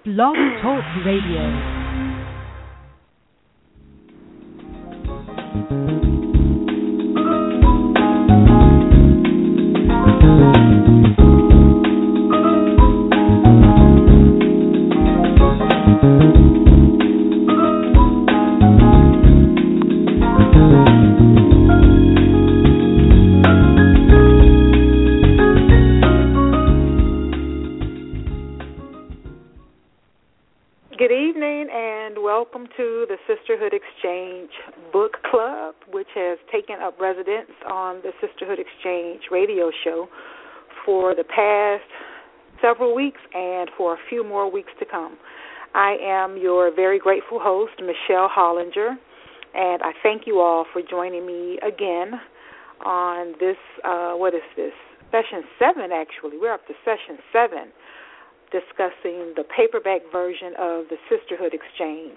Blog Talk Radio. Welcome to the Sisterhood Exchange Book Club, which has taken up residence on the Sisterhood Exchange radio show for the past several weeks and for a few more weeks to come. I am your very grateful host, Michelle Hollinger, and I thank you all for joining me again on this, what is this? Session 7, actually. We're up to Session 7. Discussing the paperback version of the Sisterhood Exchange.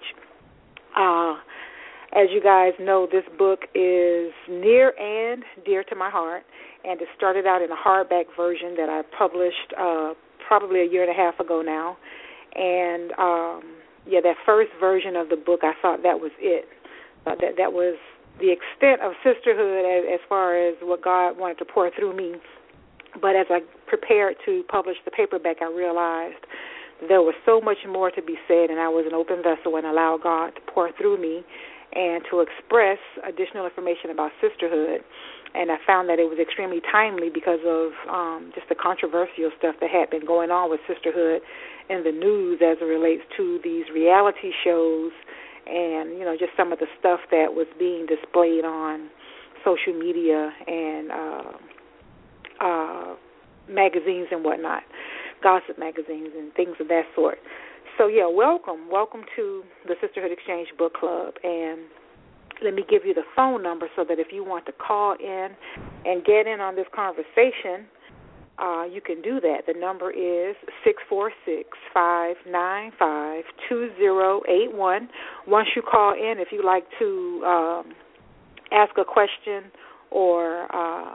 As you guys know, this book is near and dear to my heart, and it started out in a hardback version that I published probably a year and a half ago now. And, that first version of the book, I thought that was it. That was the extent of sisterhood as far as what God wanted to pour through me. But as I prepared to publish the paperback, I realized there was so much more to be said, and I was an open vessel and allowed God to pour through me and to express additional information about sisterhood. And I found that it was extremely timely because of just the controversial stuff that had been going on with sisterhood in the news as it relates to these reality shows and, just some of the stuff that was being displayed on social media and magazines and whatnot, gossip magazines and things of that sort. So, welcome to the Sisterhood Exchange Book Club. And let me give you the phone number so that if you want to call in and get in on this conversation, you can do that. The number is 646-595-2081. Once you call in, if you'd like to ask a question or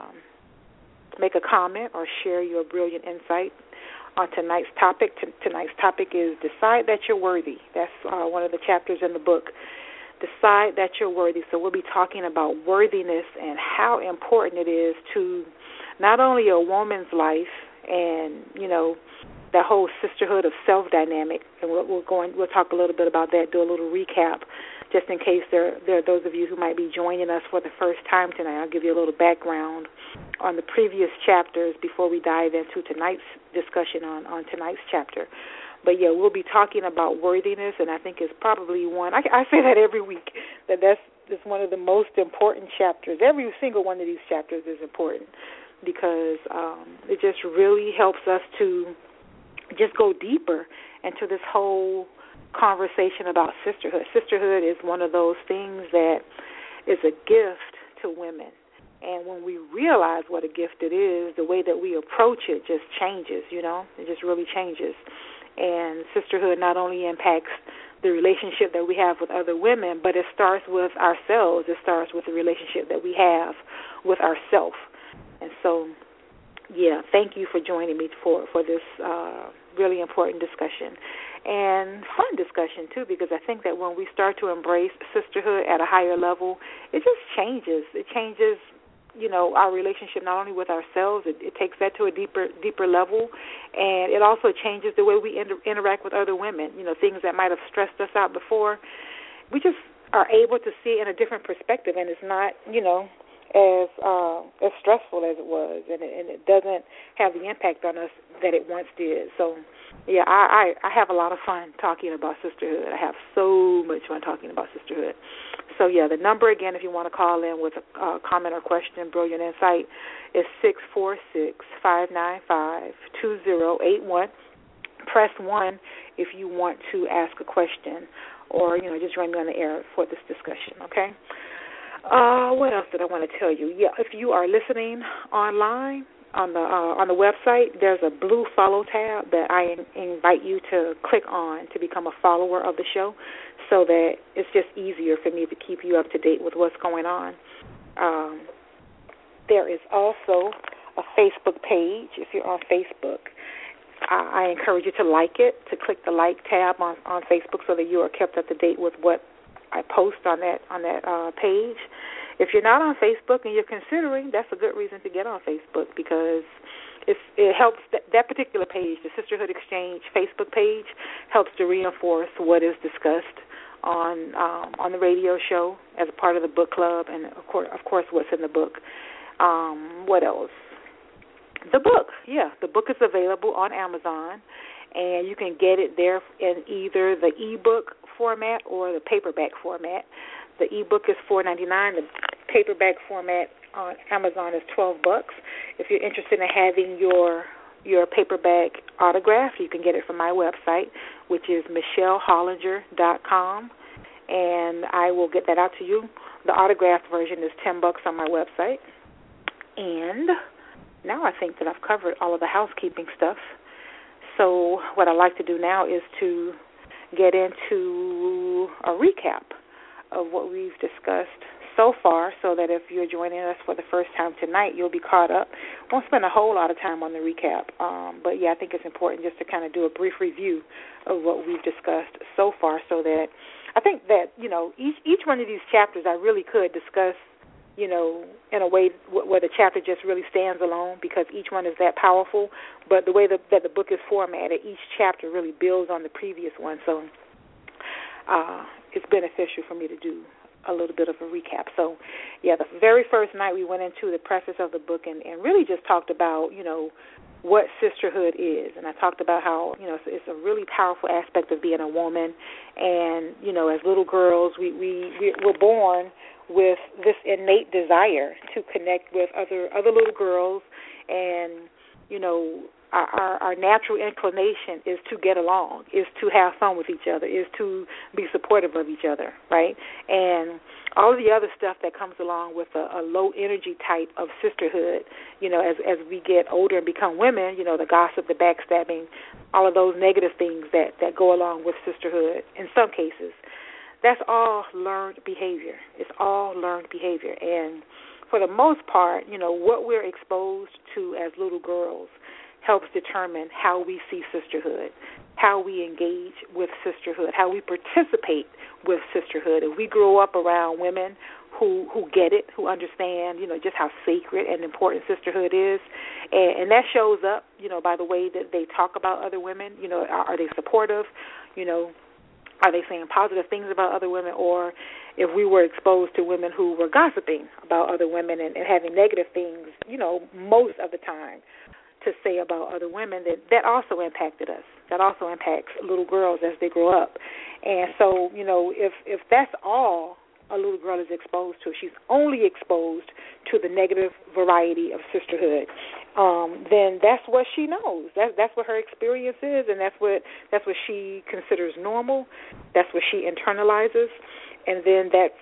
make a comment or share your brilliant insight on tonight's topic. Tonight's topic is Decide That You're Worthy. That's one of the chapters in the book. Decide that you're worthy. So we'll be talking about worthiness and how important it is to not only a woman's life and, that whole sisterhood of self dynamic. And we'll talk a little bit about that, do a little recap, just in case there are those of you who might be joining us for the first time tonight. I'll give you a little background on the previous chapters before we dive into tonight's discussion on tonight's chapter. But, we'll be talking about worthiness, and I think it's probably one, I say that every week, that's one of the most important chapters. Every single one of these chapters is important because it just really helps us to just go deeper into this whole conversation about sisterhood. Sisterhood is one of those things that is a gift to women. And when we realize what a gift it is, the way that we approach it just changes, It just really changes. And sisterhood not only impacts the relationship that we have with other women, but it starts with ourselves. It starts with the relationship that we have with ourselves. And so, thank you for joining me for this really important discussion. And fun discussion, too, because I think that when we start to embrace sisterhood at a higher level, it just changes. It changes, our relationship not only with ourselves, it takes that to a deeper level, and it also changes the way we interact with other women. Things that might have stressed us out before, we just are able to see it in a different perspective, and it's not, as stressful as it was, and it doesn't have the impact on us that it once did. So, I have a lot of fun talking about sisterhood. I have so much fun talking about sisterhood. So, the number again, if you want to call in with a comment or question, brilliant insight, is 646-595-2081. Press 1 if you want to ask a question or, just join me on the air for this discussion, okay? What else did I want to tell you? If you are listening online on the website, there's a blue follow tab that I invite you to click on to become a follower of the show, so that it's just easier for me to keep you up to date with what's going on. There is also a Facebook page if you're on Facebook. I encourage you to like it, to click the like tab on Facebook so that you are kept up to date with what I post on that page. If you're not on Facebook and you're considering, that's a good reason to get on Facebook, because it helps that particular page, the Sisterhood Exchange Facebook page, helps to reinforce what is discussed on the radio show as a part of the book club, and of course what's in the book. What else? The book, the book is available on Amazon, and you can get it there in either the ebook format or the paperback format. The ebook is $4.99. The paperback format on Amazon is $12. If you're interested in having your paperback autograph, you can get it from my website, which is michellehollinger.com, and I will get that out to you. The autographed version is $10 on my website. And now I think that I've covered all of the housekeeping stuff. So what I'd like to do now is to get into a recap of what we've discussed so far, so that if you're joining us for the first time tonight, you'll be caught up. Won't spend a whole lot of time on the recap, but I think it's important just to kind of do a brief review of what we've discussed so far, so that I think that, each one of these chapters I really could discuss, in a way where the chapter just really stands alone, because each one is that powerful. But the way that the book is formatted, each chapter really builds on the previous one, so it's beneficial for me to do a little bit of a recap. So, the very first night we went into the preface of the book and really just talked about, what sisterhood is. And I talked about how, it's a really powerful aspect of being a woman. And, as little girls, we're born with this innate desire to connect with other little girls, and, our natural inclination is to get along, is to have fun with each other, is to be supportive of each other, right? And all of the other stuff that comes along with a low energy type of sisterhood, as we get older and become women, the gossip, the backstabbing, all of those negative things that go along with sisterhood in some cases, that's all learned behavior. It's all learned behavior. And for the most part, what we're exposed to as little girls helps determine how we see sisterhood, how we engage with sisterhood, how we participate with sisterhood. If we grow up around women who get it, who understand, just how sacred and important sisterhood is, and that shows up, by the way that they talk about other women, are they supportive, are they saying positive things about other women, or if we were exposed to women who were gossiping about other women and having negative things, most of the time, to say about other women, that also impacted us. That also impacts little girls as they grow up. And so, if that's all a little girl is exposed to, she's only exposed to the negative variety of sisterhood, then that's what she knows. That's what her experience is, and that's what she considers normal. That's what she internalizes, and then that's,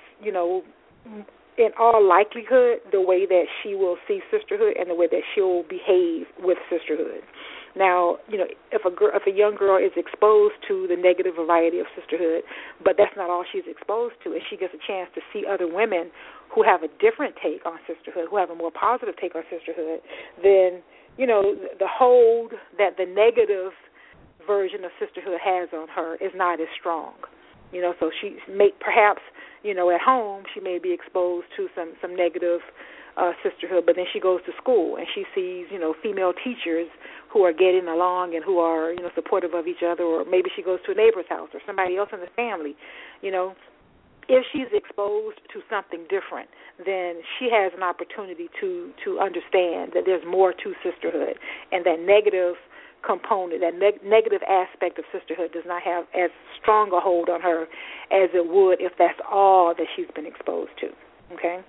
in all likelihood, the way that she will see sisterhood and the way that she'll behave with sisterhood. Now, if a young girl is exposed to the negative variety of sisterhood, but that's not all she's exposed to, and she gets a chance to see other women who have a different take on sisterhood, who have a more positive take on sisterhood, then, the hold that the negative version of sisterhood has on her is not as strong. So she may perhaps, at home she may be exposed to some negative sisterhood, but then she goes to school and she sees, female teachers who are getting along and who are, supportive of each other, or maybe she goes to a neighbor's house or somebody else in the family, If she's exposed to something different, then she has an opportunity to understand that there's more to sisterhood, and that negative component, that negative aspect of sisterhood does not have as strong a hold on her as it would if that's all that she's been exposed to, okay?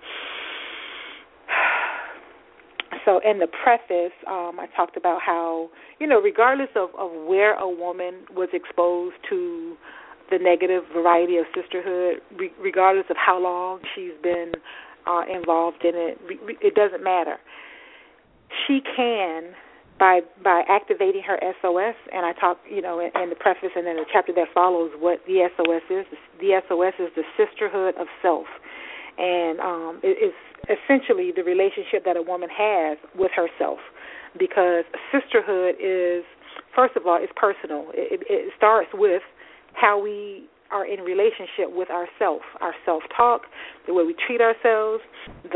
So in the preface, I talked about how, regardless of where a woman was exposed to the negative variety of sisterhood, regardless of how long she's been involved in it, it doesn't matter. She can, by activating her SOS, and I talk, in the preface and then the chapter that follows what the SOS is. The SOS is the sisterhood of self, and it is essentially the relationship that a woman has with herself, because sisterhood is first of all, it's personal. It starts with how we are in relationship with ourself, our self-talk, the way we treat ourselves,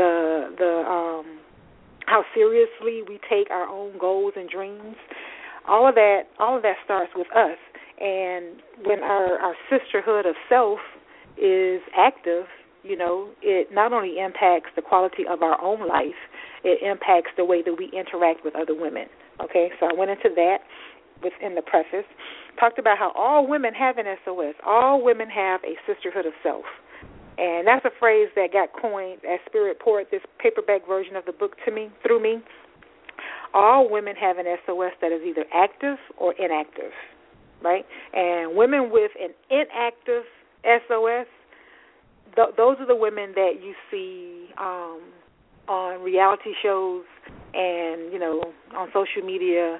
how seriously we take our own goals and dreams. All of that starts with us. And when our sisterhood of self is active, it not only impacts the quality of our own life, it impacts the way that we interact with other women. Okay, so I went into that within the preface, talked about how all women have an SOS. All women have a sisterhood of self. And that's a phrase that got coined as Spirit poured this paperback version of the book through me. All women have an SOS that is either active or inactive, right? And women with an inactive SOS, those are the women that you see on reality shows and, on social media,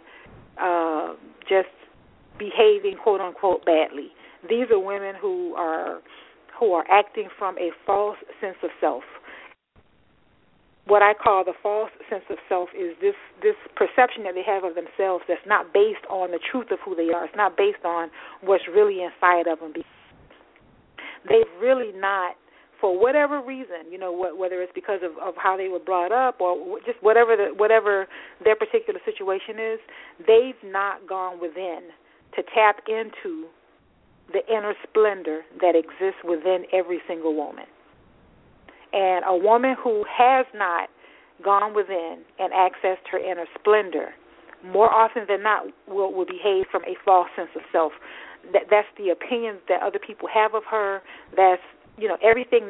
just behaving, quote unquote, badly. These are women who are acting from a false sense of self. What I call the false sense of self is this perception that they have of themselves that's not based on the truth of who they are. It's not based on what's really inside of them. They've really not, for whatever reason, whether it's because of how they were brought up or just whatever their particular situation is, they've not gone within to tap into the inner splendor that exists within every single woman. And a woman who has not gone within and accessed her inner splendor, more often than not, will behave from a false sense of self. That's the opinions that other people have of her. That's everything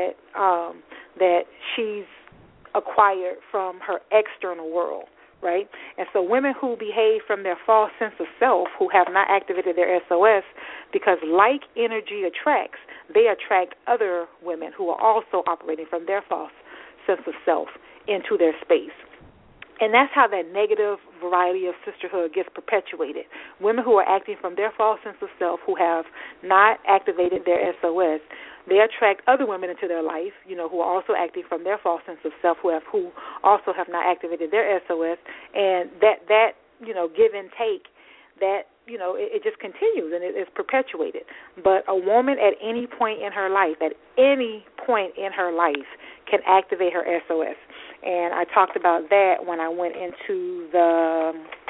that she's acquired from her external world, right? And so women who behave from their false sense of self, who have not activated their SOS, because like energy attracts, they attract other women who are also operating from their false sense of self into their space. And that's how that negative variety of sisterhood gets perpetuated. Women who are acting from their false sense of self, who have not activated their SOS, they attract other women into their life, who are also acting from their false sense of self, who also have not activated their SOS. And that give and take, that it just continues and it is perpetuated. But a woman at any point in her life, can activate her SOS. And I talked about that when I went into the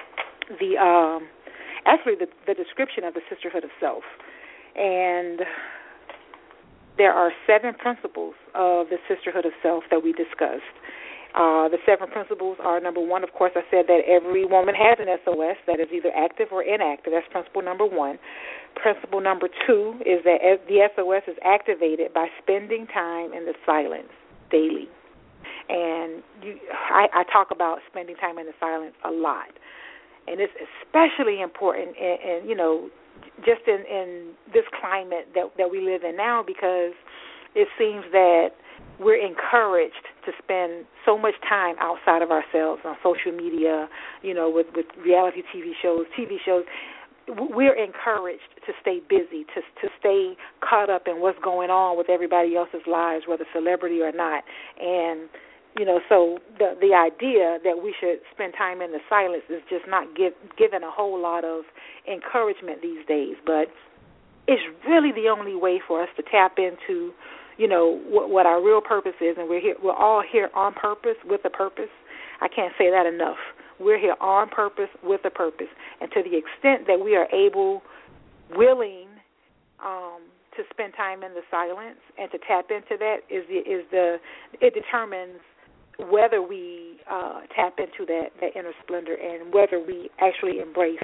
description of the sisterhood of self. And there are 7 principles of the sisterhood of self that we discussed. The 7 principles are, number 1, of course, I said that every woman has an SOS that is either active or inactive. That's principle number 1. Principle number 2 is that the SOS is activated by spending time in the silence daily. And I talk about spending time in the silence a lot. And it's especially important in just in this climate that we live in now, because it seems that we're encouraged to spend so much time outside of ourselves on social media, with reality TV shows. We're encouraged to stay busy, to stay caught up in what's going on with everybody else's lives, whether celebrity or not. And so the idea that we should spend time in the silence is just not given a whole lot of encouragement these days. But it's really the only way for us to tap into, what our real purpose is. And we're all here on purpose, with a purpose. I can't say that enough. We're here on purpose, with a purpose. And to the extent that we are willing to spend time in the silence and to tap into that, it determines whether we tap into that inner splendor and whether we actually embrace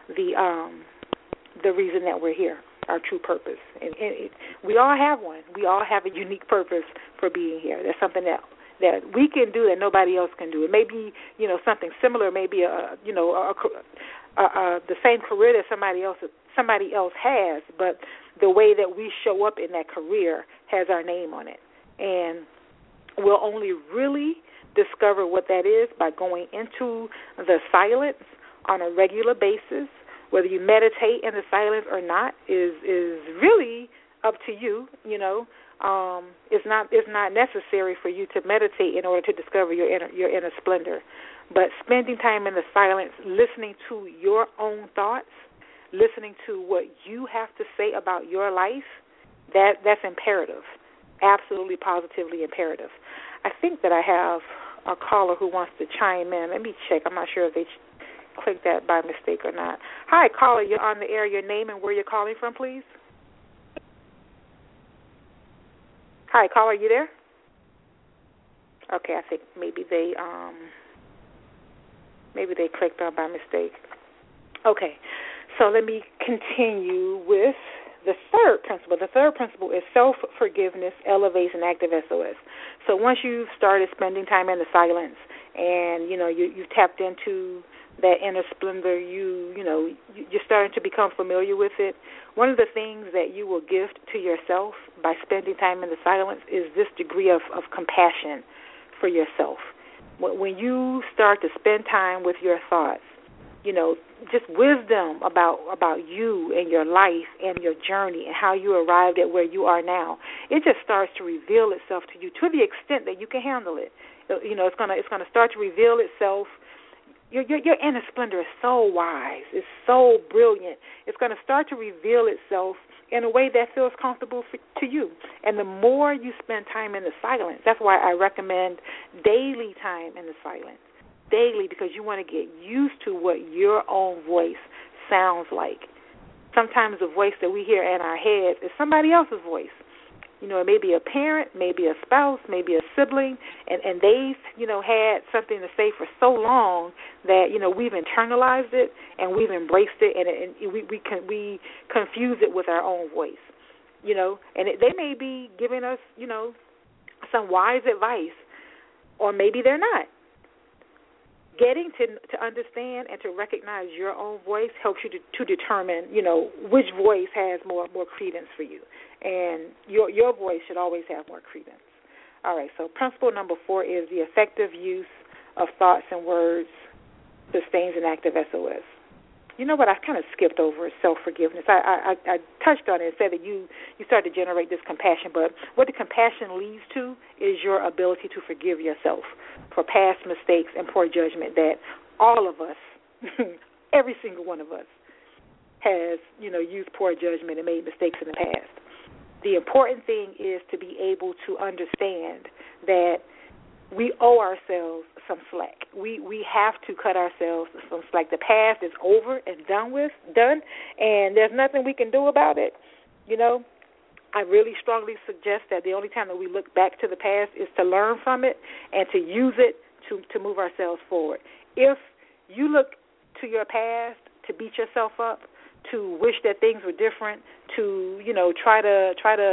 the reason that we're here, our true purpose. And we all have one. We all have a unique purpose for being here. There's something that we can do that nobody else can do. It may be, something similar, maybe the same career that somebody else has, but the way that we show up in that career has our name on it. And we'll only really discover what that is by going into the silence on a regular basis. Whether you meditate in the silence or not is really up to you. It's not necessary for you to meditate in order to discover your inner splendor. But spending time in the silence, listening to your own thoughts, listening to what you have to say about your life, that's imperative. Absolutely, positively imperative. I think that I have a caller who wants to chime in. Let me check. I'm not sure if they clicked that by mistake or not. Hi, caller. You're on the air. Your name and where you're calling from, please. Hi, caller. Are you there? Okay, I think maybe they clicked on by mistake. Okay, so let me continue with the third principle. The third principle is self-forgiveness elevates an active SOS. So once you've started spending time in the silence and, you've tapped into that inner splendor, you're starting to become familiar with it. One of the things that you will gift to yourself by spending time in the silence is this degree of compassion for yourself. When you start to spend time with your thoughts, just wisdom about you and your life and your journey and how you arrived at where you are now, it just starts to reveal itself to you to the extent that you can handle it. It's gonna start to reveal itself. Your inner splendor is so wise. It's so brilliant. It's going to start to reveal itself in a way that feels comfortable to you. And the more you spend time in the silence, that's why I recommend daily time in the silence. Daily, because you want to get used to what your own voice sounds like. Sometimes the voice that we hear in our heads is somebody else's voice. It may be a parent, maybe a spouse, maybe a sibling, and they've, had something to say for so long that, we've internalized it and we've embraced it, and we confuse it with our own voice, and they may be giving us, some wise advice, or maybe they're not. Getting to understand and to recognize your own voice helps you to determine, which voice has more credence for you. And your voice should always have more credence. All right, so principle number 4 is the effective use of thoughts and words sustains an active SOS. You know what? I kind of skipped over self-forgiveness. I touched on it and said that you start to generate this compassion, but what the compassion leads to is your ability to forgive yourself for past mistakes and poor judgment that all of us, every single one of us, has, used poor judgment and made mistakes in the past. The important thing is to be able to understand that we owe ourselves some slack. We have to cut ourselves some slack. The past is over and done, and there's nothing we can do about it. I really strongly suggest that the only time that we look back to the past is to learn from it and to use it to move ourselves forward. If you look to your past to beat yourself up, to wish that things were different, to try to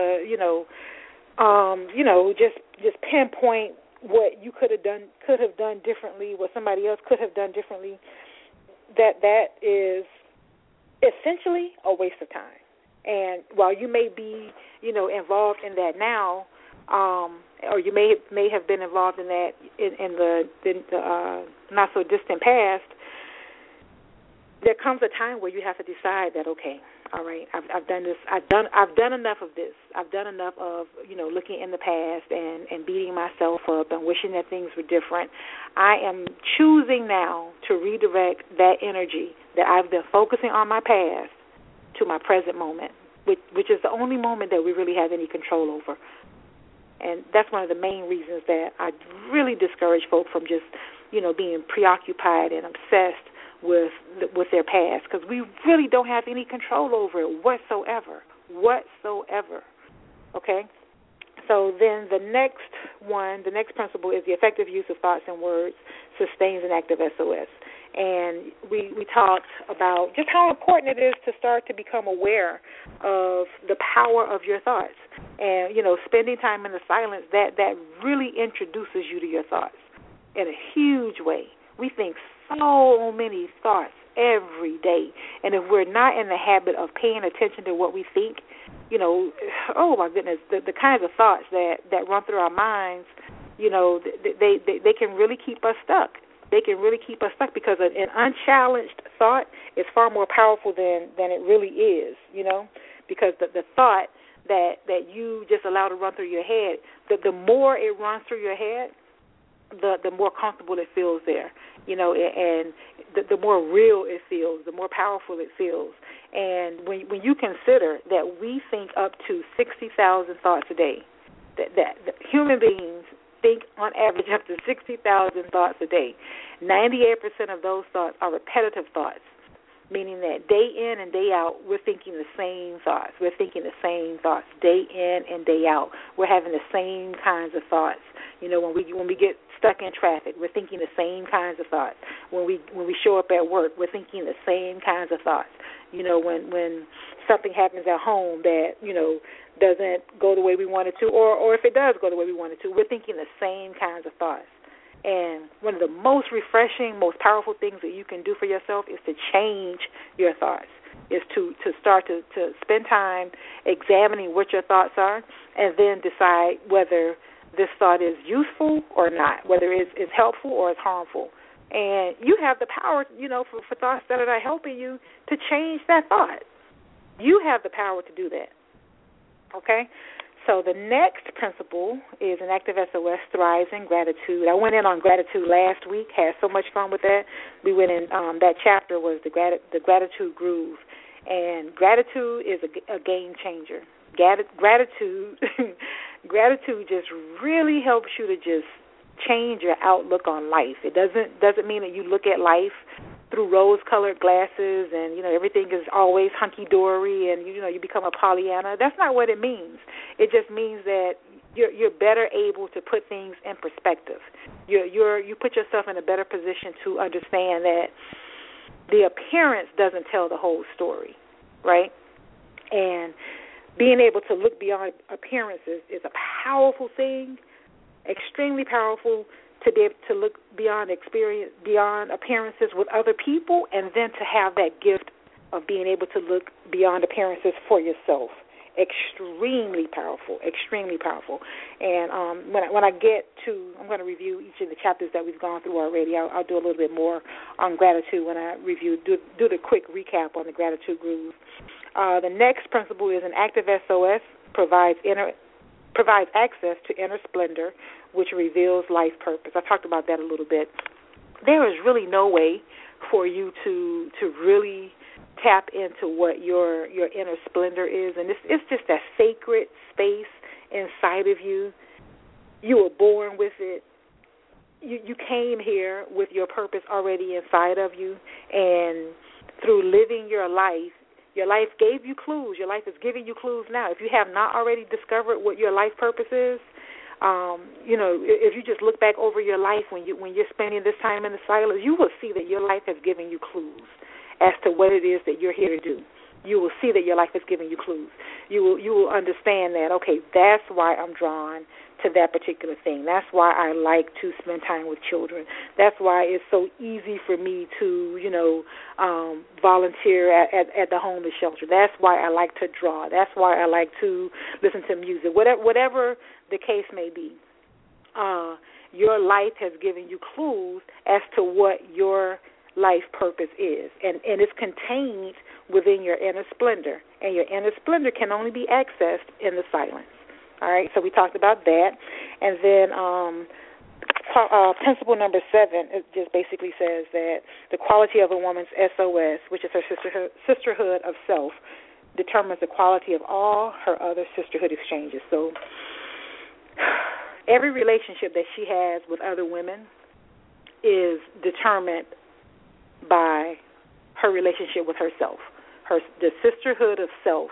just pinpoint what you could have done differently, what somebody else could have done differently, that is essentially a waste of time. And while you may be involved in that now, or you may have been involved in that in the not so distant past, there comes a time where you have to decide that, okay, all right, I've done this. I've done enough of this. I've done enough of looking in the past and beating myself up and wishing that things were different. I am choosing now to redirect that energy that I've been focusing on my past to my present moment, which is the only moment that we really have any control over. And that's one of the main reasons that I really discourage folk from just being preoccupied and obsessed with their past, because we really don't have any control over it whatsoever. Okay? So then the next principle is the effective use of thoughts and words sustains an active SOS. And we talked about just how important it is to start to become aware of the power of your thoughts. And, spending time in the silence, that really introduces you to your thoughts in a huge way. We think so many thoughts every day. And if we're not in the habit of paying attention to what we think, oh my goodness, the kinds of thoughts that run through our minds, they can really keep us stuck. They can really keep us stuck because an unchallenged thought is far more powerful than it really is, because the thought that you just allow to run through your head, the more it runs through your head, the more comfortable it feels there, and the more real it feels, the more powerful it feels. And when you consider that we think up to 60,000 thoughts a day, that human beings think on average up to 60,000 thoughts a day, 98% of those thoughts are repetitive thoughts, meaning that day in and day out, we're thinking the same thoughts. We're thinking the same thoughts day in and day out. We're having the same kinds of thoughts. When we get stuck in traffic, we're thinking the same kinds of thoughts. When we show up at work, we're thinking the same kinds of thoughts. When something happens at home that, doesn't go the way we want it to, or if it does go the way we want it to, we're thinking the same kinds of thoughts. And one of the most refreshing, most powerful things that you can do for yourself is to change your thoughts, is to start to spend time examining what your thoughts are, and then decide whether this thought is useful or not, whether it's helpful or it's harmful. And you have the power, for thoughts that are not helping you, to change that thought. You have the power to do that. Okay? So the next principle is an active SOS, thrives in gratitude. I went in on gratitude last week, had so much fun with that. We went in, that chapter was the gratitude groove. And gratitude is a game changer. Gratitude just really helps you to just change your outlook on life. It doesn't mean that you look at life through rose-colored glasses and, everything is always hunky-dory and, you become a Pollyanna. That's not what it means. It just means that you're better able to put things in perspective. You put yourself in a better position to understand that the appearance doesn't tell the whole story, right? And being able to look beyond appearances is a powerful thing, extremely powerful, to be able to look beyond appearances with other people, and then to have that gift of being able to look beyond appearances for yourself. Extremely powerful, extremely powerful. And when I get to, I'm going to review each of the chapters that we've gone through already. I'll do a little bit more on gratitude when I review, do the quick recap on the gratitude groove. The next principle is an active SOS provides access to inner splendor, which reveals life purpose. I talked about that a little bit. There is really no way for you to really tap into what your inner splendor is, and it's just that sacred space inside of you. You were born with it. You came here with your purpose already inside of you, and through living your life gave you clues. Your life is giving you clues now. If you have not already discovered what your life purpose is, if you just look back over your life when you're spending this time in the silence, you will see that your life has given you clues as to what it is that you're here to do. You will see that your life is giving you clues. You will understand that, okay, that's why I'm drawn to that particular thing. That's why I like to spend time with children. That's why it's so easy for me to, volunteer at the homeless shelter. That's why I like to draw. That's why I like to listen to music. Whatever the case may be, your life has given you clues as to what your life purpose is, and it's contained within your inner splendor, and your inner splendor can only be accessed in the silence. All right, so we talked about that, and then principle number 7, it just basically says that the quality of a woman's SOS, which is her sisterhood of self, determines the quality of all her other sisterhood exchanges. So every relationship that she has with other women is determined by her relationship with herself. The sisterhood of self,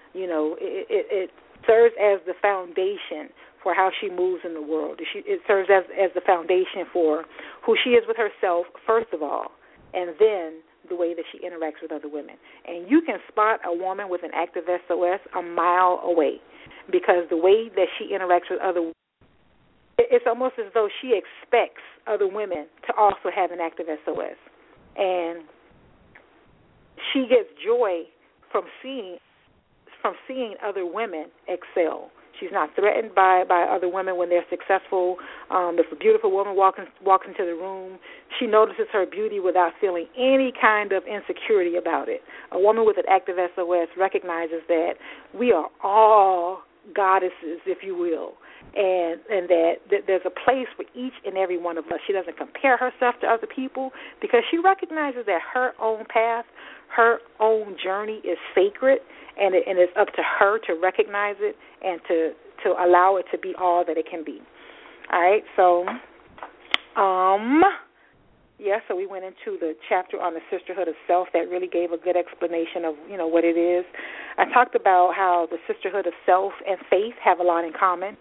it serves as the foundation for how she moves in the world. It serves as the foundation for who she is with herself, first of all, and then the way that she interacts with other women. And you can spot a woman with an active SOS a mile away, because the way that she interacts with other women, it's almost as though she expects other women to also have an active SOS. And she gets joy from seeing other women excel. She's not threatened by other women when they're successful. If a beautiful woman walks into the room, she notices her beauty without feeling any kind of insecurity about it. A woman with an active SOS recognizes that we are all goddesses, if you will, and that there's a place for each and every one of us. She doesn't compare herself to other people because she recognizes that her own path, her own journey is sacred, and it's up to her to recognize it and to allow it to be all that it can be. All right, so so we went into the chapter on the sisterhood of self that really gave a good explanation of, what it is. I talked about how the sisterhood of self and faith have a lot in common.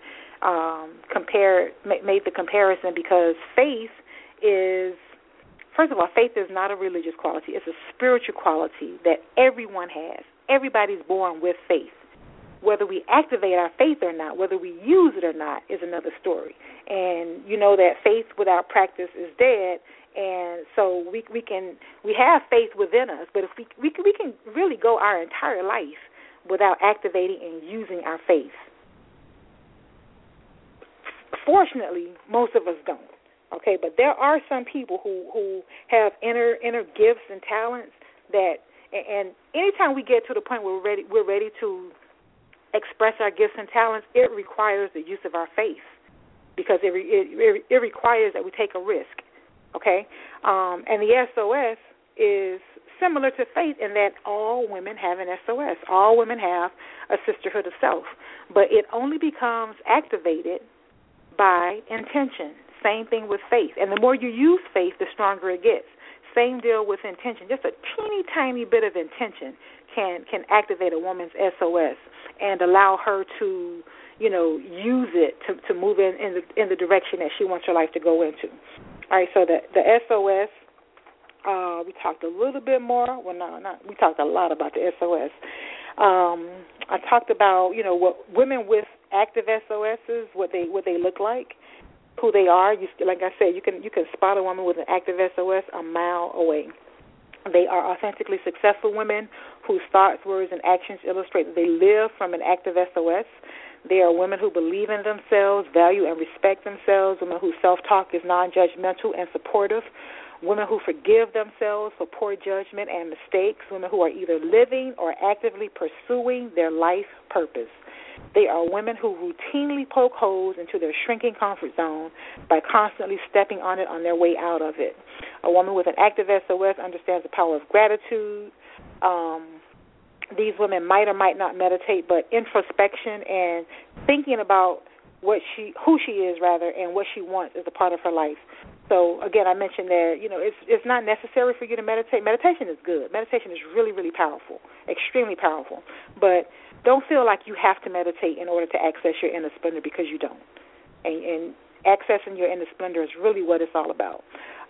Made the comparison because faith is, first of all, faith is not a religious quality. It's a spiritual quality that everyone has. Everybody's born with faith. Whether we activate our faith or not, whether we use it or not, is another story. And you know that faith without practice is dead. And so we have faith within us, but if we can really go our entire life without activating and using our faith. Fortunately, most of us don't. Okay, but there are some people who have inner gifts and talents that, and anytime we get to the point where we're ready to express our gifts and talents, it requires the use of our faith because it requires that we take a risk. Okay, and the SOS is similar to faith in that all women have an SOS. All women have a sisterhood of self, but it only becomes activated by intention. Same thing with faith. And the more you use faith, the stronger it gets. Same deal with intention. Just a teeny tiny bit of intention can activate a woman's SOS and allow her to, use it to move in the direction that she wants her life to go into. All right, so the SOS, we talked a little bit more. Well, no, we talked a lot about the SOS. I talked about, what women with active SOSs, what they look like, who they are. Like I said, you can spot a woman with an active SOS a mile away. They are authentically successful women whose thoughts, words, and actions illustrate that they live from an active SOS. They are women who believe in themselves, value and respect themselves, women whose self-talk is non-judgmental and supportive, women who forgive themselves for poor judgment and mistakes, women who are either living or actively pursuing their life purpose. They are women who routinely poke holes into their shrinking comfort zone by constantly stepping on it on their way out of it. A woman with an active SOS understands the power of gratitude. These women might or might not meditate, but introspection and thinking about who she is, and what she wants is a part of her life. So, again, I mentioned that, it's not necessary for you to meditate. Meditation is good. Meditation is really, really powerful, extremely powerful. But don't feel like you have to meditate in order to access your inner splendor because you don't. And accessing your inner splendor is really what it's all about.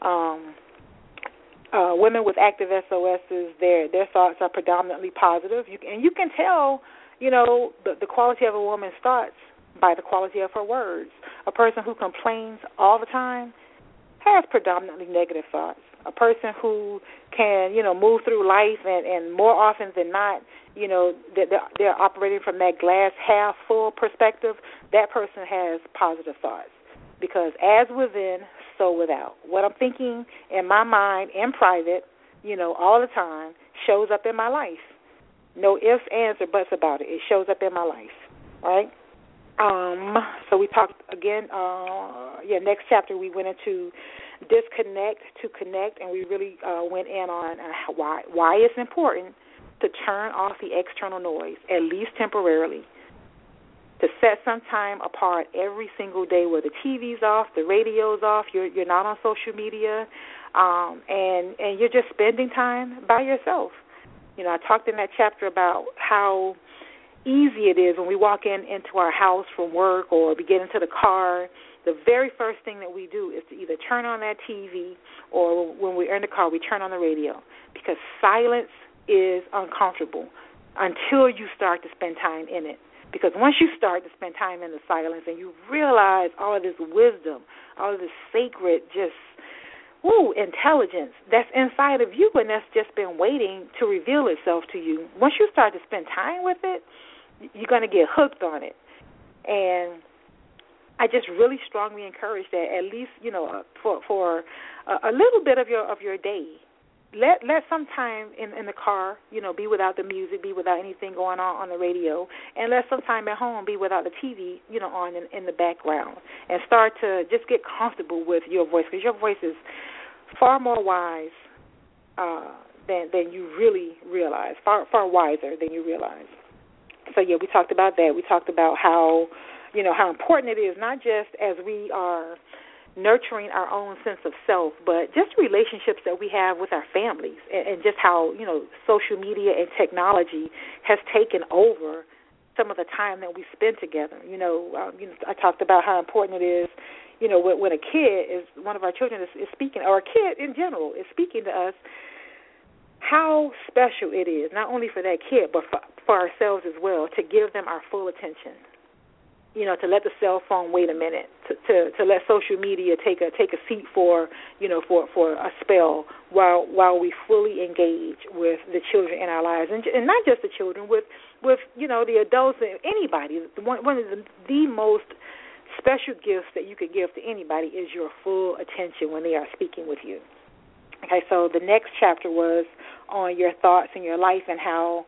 Women with active SOSs, their thoughts are predominantly positive. You can tell, the quality of a woman's thoughts by the quality of her words. A person who complains all the time has predominantly negative thoughts. A person who can, move through life and more often than not, they're operating from that glass half full perspective, that person has positive thoughts. Because as within, so without. What I'm thinking in my mind, in private, all the time, shows up in my life. No ifs, ands, or buts about it. It shows up in my life, right? So we talked again, next chapter we went into disconnect to connect, and we really went in on why it's important to turn off the external noise, at least temporarily, to set some time apart every single day where the TV's off, the radio's off, you're not on social media, and you're just spending time by yourself. I talked in that chapter about how easy it is when we walk into our house from work or we get into the car. The very first thing that we do is to either turn on that TV or when we're in the car, we turn on the radio because silence is uncomfortable until you start to spend time in it. Because once you start to spend time in the silence and you realize all of this wisdom, all of this sacred intelligence that's inside of you and that's just been waiting to reveal itself to you, once you start to spend time with it, you're going to get hooked on it. And I just really strongly encourage that at least, for a little bit of your day, let some time in the car, be without the music, be without anything going on the radio, and let some time at home be without the TV, on in the background, and start to just get comfortable with your voice, because your voice is far more wise than you really realize, far wiser than you realize. So yeah, we talked about that. We talked about how important it is, not just as we are nurturing our own sense of self, but just relationships that we have with our families, and just how, social media and technology has taken over some of the time that we spend together. I talked about how important it is, when a kid is, one of our children is speaking, or a kid in general is speaking to us, how special it is, not only for that kid, but for ourselves as well, to give them our full attention. To let the cell phone wait a minute, to let social media take a seat for a spell while we fully engage with the children in our lives, and not just the children, with the adults and anybody. One of the most special gifts that you could give to anybody is your full attention when they are speaking with you. Okay, so the next chapter was on your thoughts and your life, and how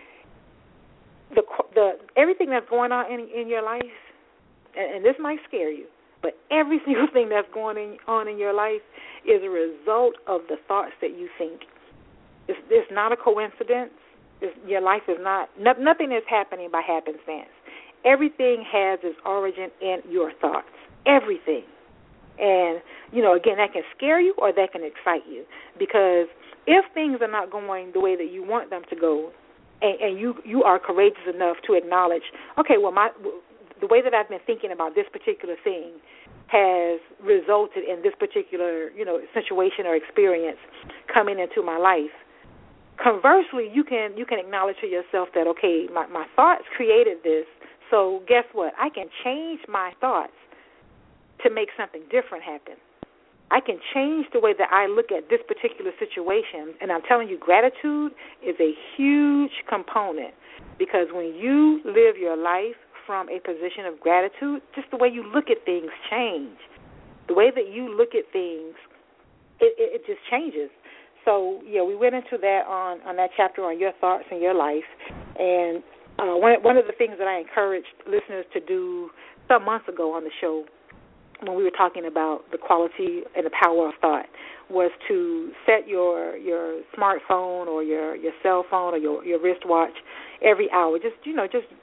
the everything that's going on in your life, and this might scare you, but every single thing that's going on in your life is a result of the thoughts that you think. It's not a coincidence. Your life is nothing is happening by happenstance. Everything has its origin in your thoughts. Everything. And, again, that can scare you or that can excite you, because if things are not going the way that you want them to go, and you are courageous enough to acknowledge, okay, well, the way that I've been thinking about this particular thing has resulted in this particular, situation or experience coming into my life. Conversely, you can acknowledge to yourself that, okay, my thoughts created this, so guess what? I can change my thoughts to make something different happen. I can change the way that I look at this particular situation, and I'm telling you, gratitude is a huge component, because when you live your life from a position of gratitude, just the way you look at things change. The way that you look at things, it just changes. So, yeah, we went into that on that chapter on your thoughts and your life, and one of the things that I encouraged listeners to do some months ago on the show, when we were talking about the quality and the power of thought, was to set your smartphone or your cell phone or your wristwatch every hour. Just do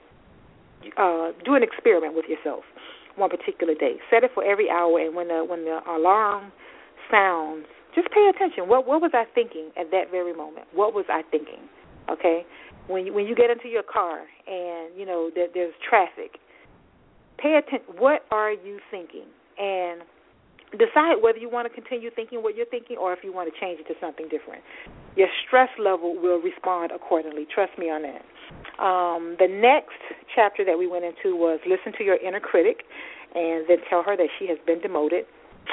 an experiment with yourself one particular day. Set it for every hour, and when the alarm sounds, just pay attention. What was I thinking at that very moment? What was I thinking? Okay? When you get into your car and, there's traffic, pay attention. What are you thinking? And decide whether you want to continue thinking what you're thinking or if you want to change it to something different. Your stress level will respond accordingly. Trust me on that. The next chapter that we went into was listen to your inner critic and then tell her that she has been demoted.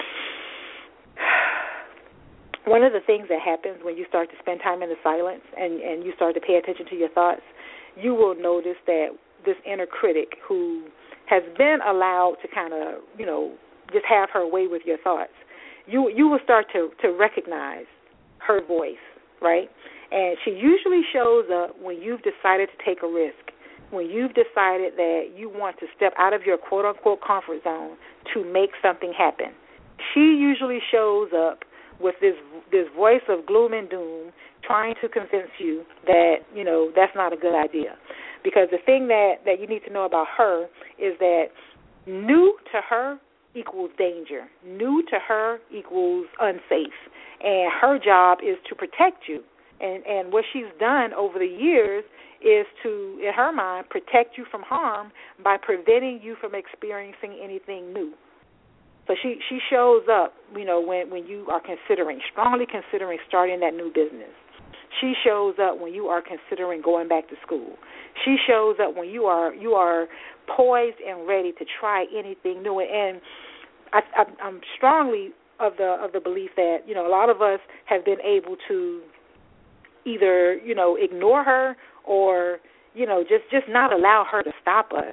One of the things that happens when you start to spend time in the silence and you start to pay attention to your thoughts, you will notice that this inner critic who has been allowed to kind of, just have her way with your thoughts, you will start to recognize her voice, right? And she usually shows up when you've decided to take a risk, when you've decided that you want to step out of your quote-unquote comfort zone to make something happen. She usually shows up with this voice of gloom and doom trying to convince you that, that's not a good idea. Because the thing that you need to know about her is that new to her equals danger. New to her equals unsafe. And her job is to protect you. And what she's done over the years is to, in her mind, protect you from harm by preventing you from experiencing anything new. So she shows up, when you are strongly considering starting that new business. She shows up when you are considering going back to school. She shows up when you are poised and ready to try anything new. And I'm strongly of the belief that, a lot of us have been able to either, ignore her or, just not allow her to stop us,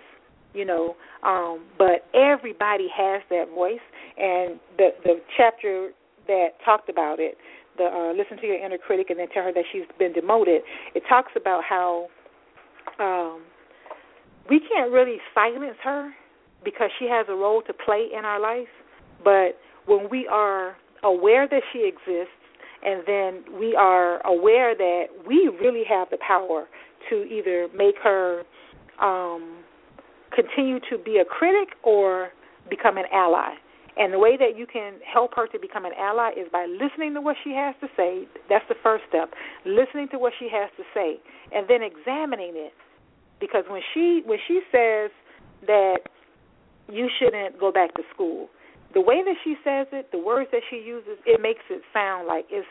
but everybody has that voice. And the chapter that talked about it listen to your inner critic and then tell her that she's been demoted, it talks about how we can't really silence her because she has a role to play in our life. But when we are aware that she exists, and then we are aware that we really have the power to either make her continue to be a critic or become an ally. And the way that you can help her to become an ally is by listening to what she has to say. That's the first step, listening to what she has to say, and then examining it. Because when she says that you shouldn't go back to school, the way that she says it, the words that she uses, it makes it sound like it's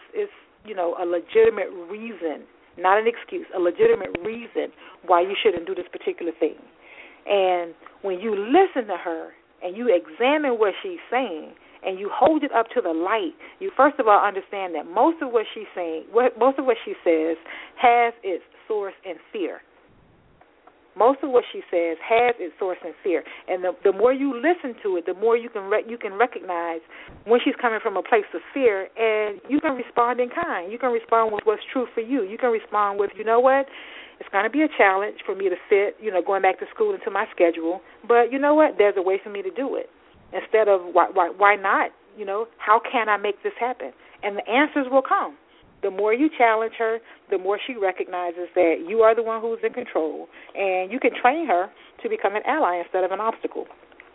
a legitimate reason, not an excuse, a legitimate reason why you shouldn't do this particular thing. And when you listen to her and you examine what she's saying and you hold it up to the light, you first of all understand that most of what she's saying, most of what she says has its source in fear. Most of what she says has its source in fear, and the more you listen to it, the more you can recognize when she's coming from a place of fear, and you can respond in kind. You can respond with what's true for you. You can respond with, you know what, it's going to be a challenge for me to fit, going back to school into my schedule, but you know what, there's a way for me to do it. Instead of why not? How can I make this happen? And the answers will come. The more you challenge her, the more she recognizes that you are the one who's in control, and you can train her to become an ally instead of an obstacle.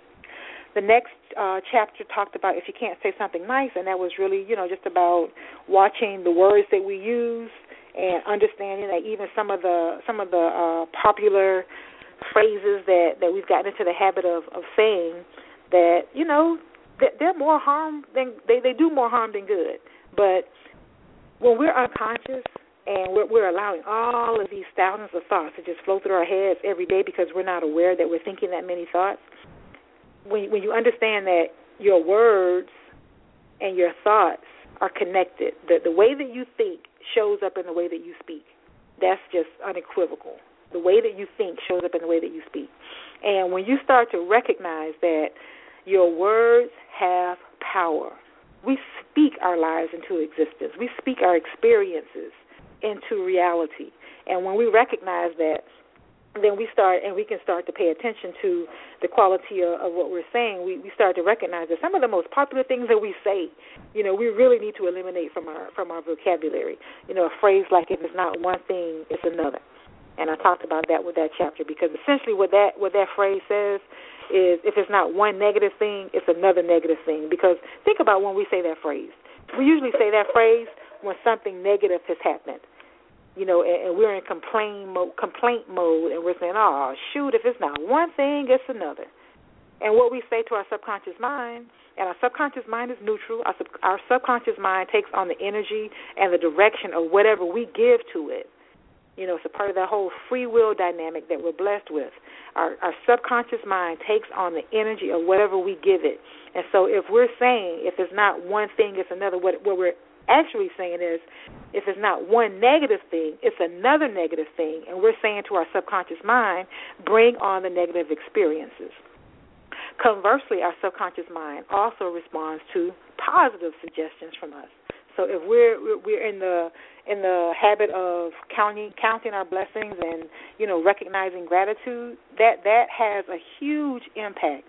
The next chapter talked about if you can't say something nice, and that was really, just about watching the words that we use and understanding that even some of the popular phrases that we've gotten into the habit of saying, that they're more harm than they do more harm than good. But when we're unconscious and we're allowing all of these thousands of thoughts to just flow through our heads every day because we're not aware that we're thinking that many thoughts, when you understand that your words and your thoughts are connected, the way that you think shows up in the way that you speak. That's just unequivocal. The way that you think shows up in the way that you speak. And when you start to recognize that your words have power, we speak our lives into existence. We speak our experiences into reality. And when we recognize that, then we can start to pay attention to the quality of what we're saying. We start to recognize that some of the most popular things that we say, we really need to eliminate from our vocabulary. A phrase like, if it's not one thing, it's another. And I talked about that with that chapter, because essentially what that phrase says is, if it's not one negative thing, it's another negative thing. Because think about when we say that phrase. We usually say that phrase when something negative has happened, and we're in complaint mode, and we're saying, oh, shoot, if it's not one thing, it's another. And what we say to our subconscious mind, and our subconscious mind is neutral, our subconscious mind takes on the energy and the direction of whatever we give to it. It's a part of that whole free will dynamic that we're blessed with. Our subconscious mind takes on the energy of whatever we give it. And so if we're saying, if it's not one thing, it's another, what we're actually saying is, if it's not one negative thing, it's another negative thing. And we're saying to our subconscious mind, bring on the negative experiences. Conversely, our subconscious mind also responds to positive suggestions from us. So if we're in the habit of counting our blessings and recognizing gratitude, that has a huge impact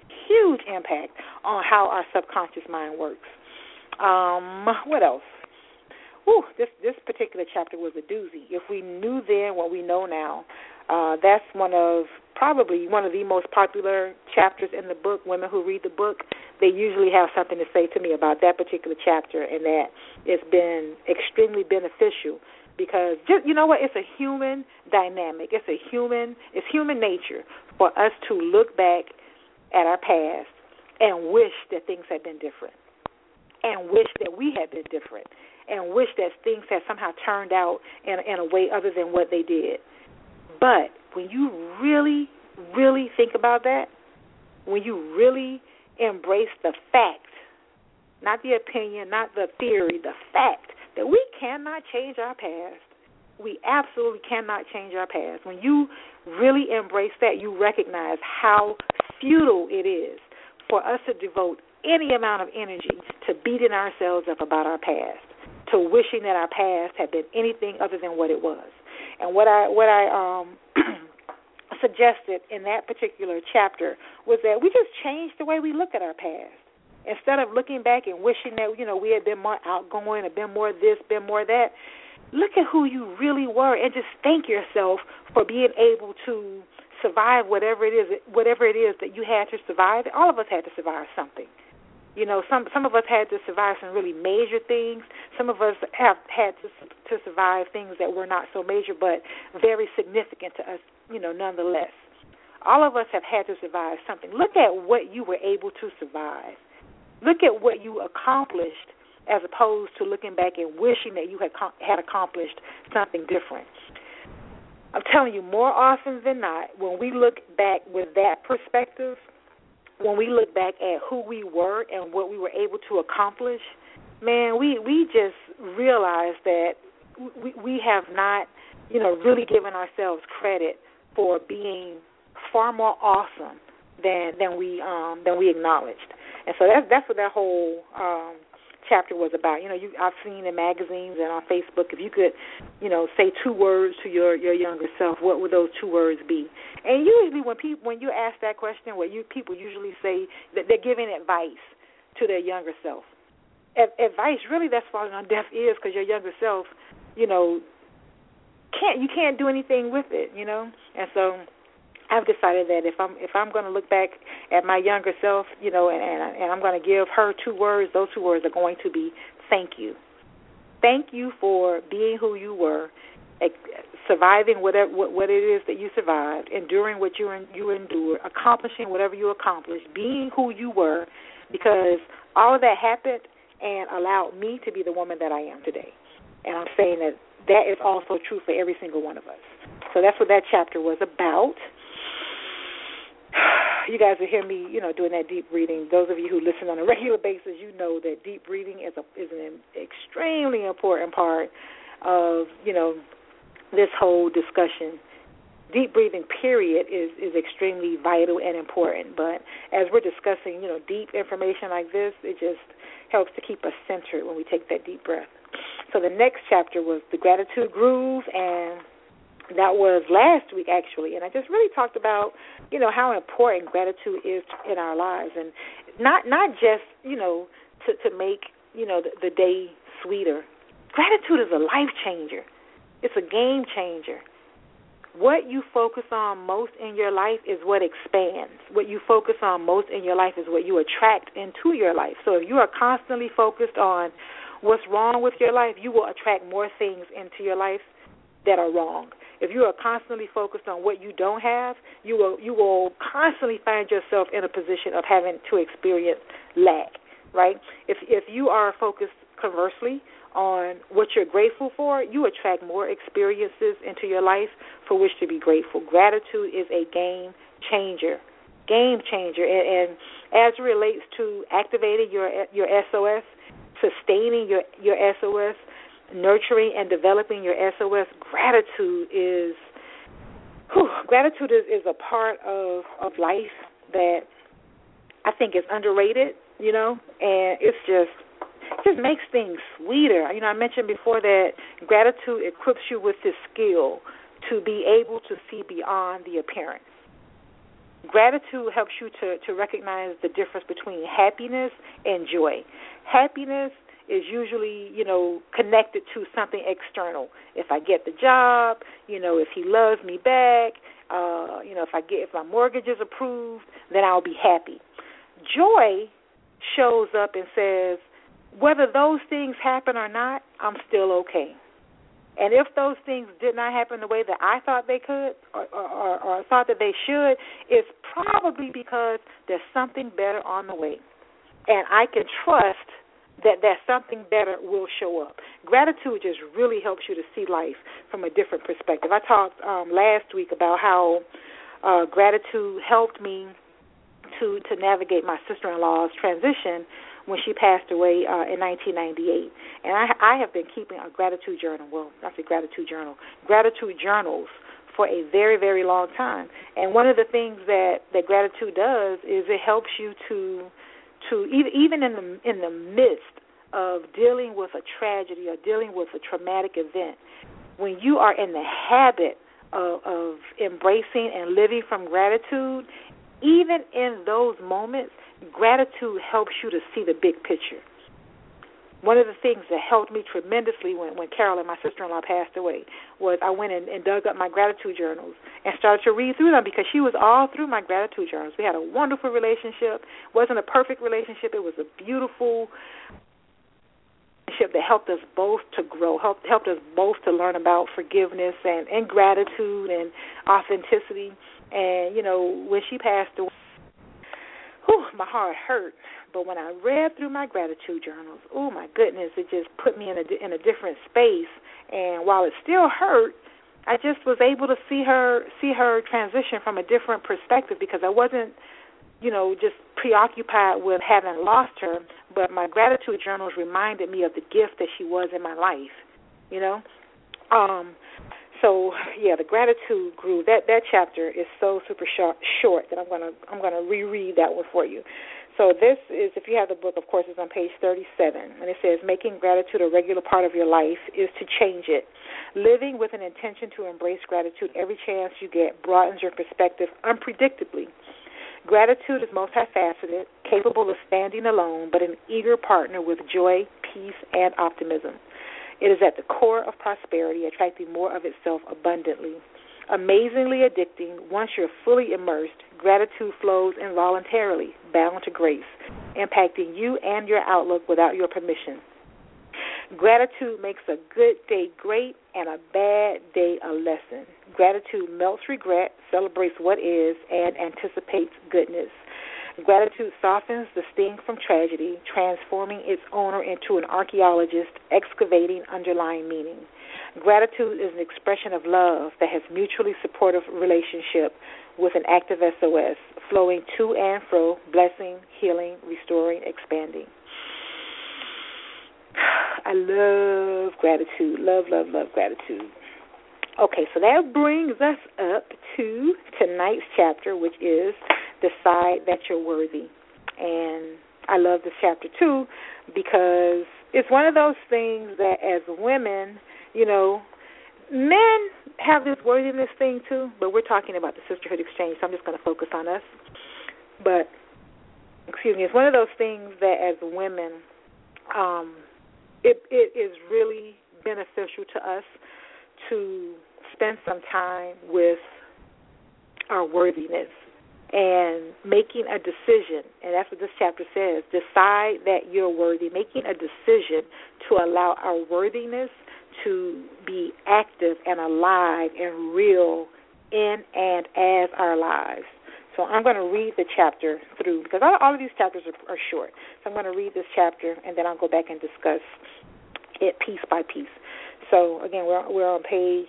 on how our subconscious mind works. What else? This particular chapter was a doozy. If we knew then what we know now, that's probably one of the most popular chapters in the book. Women who read the book, they usually have something to say to me about that particular chapter, and that it's been extremely beneficial because, it's a human dynamic. It's human nature for us to look back at our past and wish that things had been different, and wish that we had been different, and wish that things had somehow turned out in a way other than what they did. But when you really, really think about that, when you really embrace the fact, not the opinion, not the theory, the fact that we cannot change our past. We absolutely cannot change our past. When you really embrace that, you recognize how futile it is for us to devote any amount of energy to beating ourselves up about our past. to wishing that our past had been anything other than what it was. And what I suggested in that particular chapter was that we just change the way we look at our past. Instead of looking back and wishing that, we had been more outgoing or been more this, been more that, look at who you really were and just thank yourself for being able to survive whatever it is that you had to survive. All of us had to survive something. Some of us had to survive some really major things. Some of us have had to survive things that were not so major but very significant to us, nonetheless. All of us have had to survive something. Look at what you were able to survive. Look at what you accomplished as opposed to looking back and wishing that you had accomplished something different. I'm telling you, more often than not, when we look back with that perspective, when we look back at who we were and what we were able to accomplish, man, we just realize that we have not, really given ourselves credit for being far more awesome than we acknowledged. And so that's what that whole chapter was about. I've seen in magazines and on Facebook, if you could, say 2 words to your younger self, what would those 2 words be? And usually when you ask that question, people usually say that they're giving advice to their younger self. Advice, really, that's falling on deaf ears because your younger self, you can't do anything with it, And so I've decided that if I'm going to look back at my younger self, and I'm going to give her 2 words, those 2 words are going to be thank you. Thank you for being who you were, surviving what it is that you survived, enduring what you endured, accomplishing whatever you accomplished, being who you were, because all of that happened and allowed me to be the woman that I am today. And I'm saying that is also true for every single one of us. So that's what that chapter was about. You guys will hear me, doing that deep breathing. Those of you who listen on a regular basis, you know that deep breathing is an extremely important part of, this whole discussion. Deep breathing, period, is extremely vital and important. But as we're discussing, deep information like this, it just helps to keep us centered when we take that deep breath. So the next chapter was the gratitude groove, and that was last week, actually, and I just really talked about, how important gratitude is in our lives, and not just, to make, the day sweeter. Gratitude is a life changer. It's a game changer. What you focus on most in your life is what expands. What you focus on most in your life is what you attract into your life. So if you are constantly focused on what's wrong with your life, you will attract more things into your life that are wrong. If you are constantly focused on what you don't have, you will constantly find yourself in a position of having to experience lack, right? If you are focused, conversely, on what you're grateful for, you attract more experiences into your life for which to be grateful. Gratitude is a game changer. And as it relates to activating your SOS, sustaining your SOS, nurturing and developing your SOS, gratitude is a part of life that I think is underrated, and it just makes things sweeter. I mentioned before that gratitude equips you with this skill to be able to see beyond the appearance. Gratitude helps you to recognize the difference between happiness and joy. Happiness is usually, connected to something external. If I get the job, if he loves me back, if my mortgage is approved, then I'll be happy. Joy shows up and says, whether those things happen or not, I'm still okay. And if those things did not happen the way that I thought they could or thought that they should, it's probably because there's something better on the way. And I can trust that something better will show up. Gratitude just really helps you to see life from a different perspective. I talked last week about how gratitude helped me to navigate my sister-in-law's transition when she passed away in 1998. And I have been keeping a gratitude journal. Well, I say gratitude journals for a very, very long time. And one of the things that gratitude does is it helps you to even in the midst of dealing with a tragedy or dealing with a traumatic event, when you are in the habit of embracing and living from gratitude, even in those moments, gratitude helps you to see the big picture. One of the things that helped me tremendously when Carolyn, my sister-in-law, passed away was I went and dug up my gratitude journals and started to read through them because she was all through my gratitude journals. We had a wonderful relationship. It wasn't a perfect relationship. It was a beautiful relationship that helped us both to grow, helped us both to learn about forgiveness and gratitude and authenticity. And, when she passed away, my heart hurt. But when I read through my gratitude journals, oh my goodness, it just put me in a different space. And while it still hurt, I just was able to see her transition from a different perspective because I wasn't, just preoccupied with having lost her. But my gratitude journals reminded me of the gift that she was in my life. So the gratitude groove. That chapter is so super short that I'm gonna reread that one for you. So this is, if you have the book, of course, it's on page 37, and it says, making gratitude a regular part of your life is to change it. Living with an intention to embrace gratitude every chance you get broadens your perspective unpredictably. Gratitude is multifaceted, capable of standing alone, but an eager partner with joy, peace, and optimism. It is at the core of prosperity, attracting more of itself abundantly. Amazingly addicting, once you're fully immersed, gratitude flows involuntarily, bound to grace, impacting you and your outlook without your permission. Gratitude makes a good day great and a bad day a lesson. Gratitude melts regret, celebrates what is, and anticipates goodness. Gratitude softens the sting from tragedy, transforming its owner into an archaeologist excavating underlying meaning. Gratitude is an expression of love that has mutually supportive relationship with an active SOS, flowing to and fro, blessing, healing, restoring, expanding. I love gratitude. Love, love, love gratitude. Okay, so that brings us up to tonight's chapter, which is Decide That You're Worthy. And I love this chapter, too, because it's one of those things that as women, men have this worthiness thing, too, but we're talking about the Sisterhood Exchange, so I'm just going to focus on us. But, it's one of those things that as women, it is really beneficial to us to spend some time with our worthiness and making a decision, and that's what this chapter says, decide that you're worthy, making a decision to allow our worthiness to be active and alive and real in and as our lives. So I'm going to read the chapter through, because all of these chapters are short. So I'm going to read this chapter, and then I'll go back and discuss it piece by piece. So, again, we're on page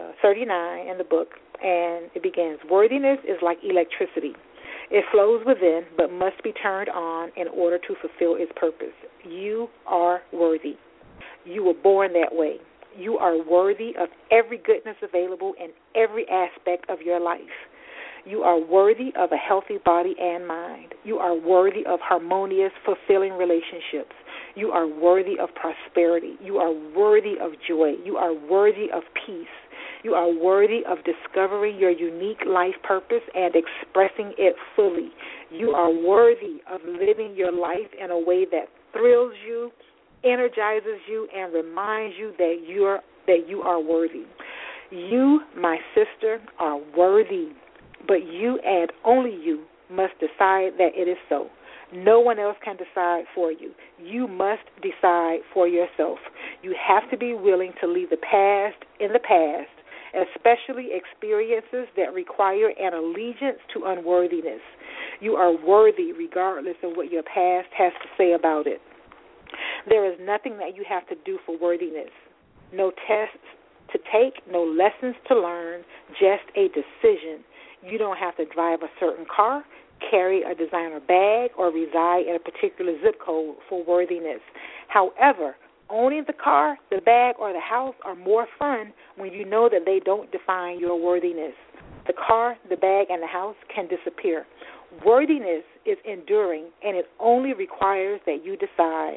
39 in the book, and it begins, worthiness is like electricity. It flows within, but must be turned on in order to fulfill its purpose. You are worthy. You were born that way. You are worthy of every goodness available in every aspect of your life. You are worthy of a healthy body and mind. You are worthy of harmonious, fulfilling relationships. You are worthy of prosperity. You are worthy of joy. You are worthy of peace. You are worthy of discovering your unique life purpose and expressing it fully. You are worthy of living your life in a way that thrills you, energizes you, and reminds you that you are worthy. You, my sister, are worthy, but you and only you must decide that it is so. No one else can decide for you. You must decide for yourself. You have to be willing to leave the past in the past, especially experiences that require an allegiance to unworthiness. You are worthy regardless of what your past has to say about it. There is nothing that you have to do for worthiness. No tests to take, no lessons to learn, just a decision. You don't have to drive a certain car, carry a designer bag, or reside in a particular zip code for worthiness. However, owning the car, the bag, or the house are more fun when you know that they don't define your worthiness. The car, the bag, and the house can disappear. Worthiness is enduring, and it only requires that you decide.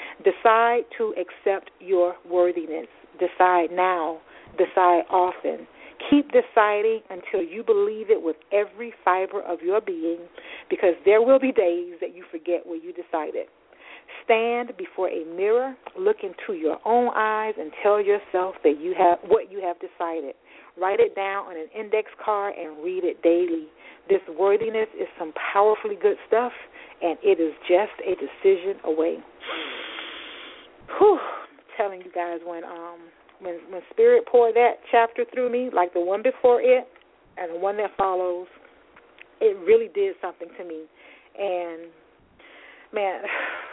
Decide to accept your worthiness. Decide now. Decide often. Keep deciding until you believe it with every fiber of your being, because there will be days that you forget where you decided. Stand before a mirror, look into your own eyes, and tell yourself that you have what you have decided. Write it down on an index card and read it daily. This worthiness is some powerfully good stuff, and it is just a decision away. Whew, I'm telling you guys, when Spirit poured that chapter through me, like the one before it and the one that follows, it really did something to me. And, man,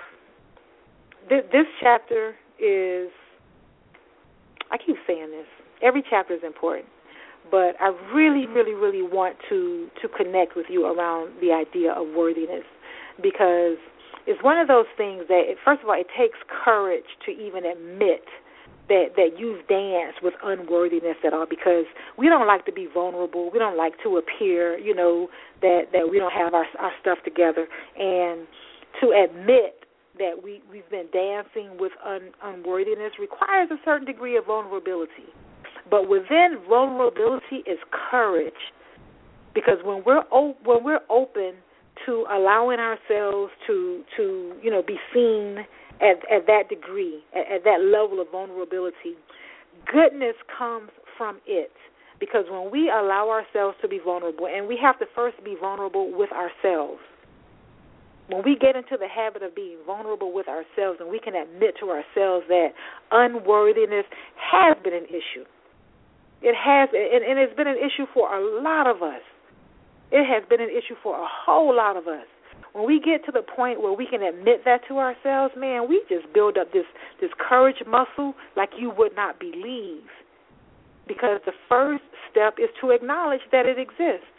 this chapter is, I keep saying this, every chapter is important, but I really, really, really want to connect with you around the idea of worthiness, because it's one of those things that, first of all, it takes courage to even admit that you've danced with unworthiness at all, because we don't like to be vulnerable. We don't like to appear, that we don't have our stuff together. And to admit that we've been dancing with unworthiness requires a certain degree of vulnerability. But within vulnerability is courage, because when we're open to allowing ourselves to be seen at that degree, at that level of vulnerability, goodness comes from it. Because when we allow ourselves to be vulnerable, and we have to first be vulnerable with ourselves, when we get into the habit of being vulnerable with ourselves, and we can admit to ourselves that unworthiness has been an issue. It has, and it's been an issue for a lot of us. It has been an issue for a whole lot of us. When we get to the point where we can admit that to ourselves, man, we just build up this courage muscle like you would not believe. Because the first step is to acknowledge that it exists.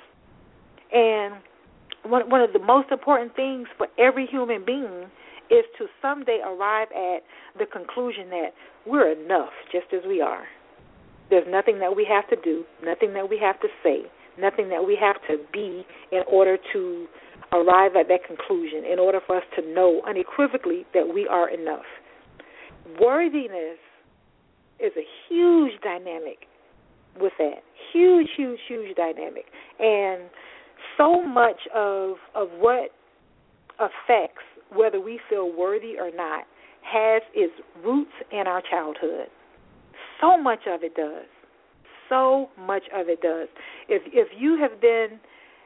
And one of the most important things for every human being is to someday arrive at the conclusion that we're enough just as we are. There's nothing that we have to do, nothing that we have to say, nothing that we have to be in order to arrive at that conclusion, in order for us to know unequivocally that we are enough. Worthiness is a huge dynamic with that. Huge, huge, huge dynamic. And so much of what affects whether we feel worthy or not has its roots in our childhood. So much of it does. So much of it does. If you have been,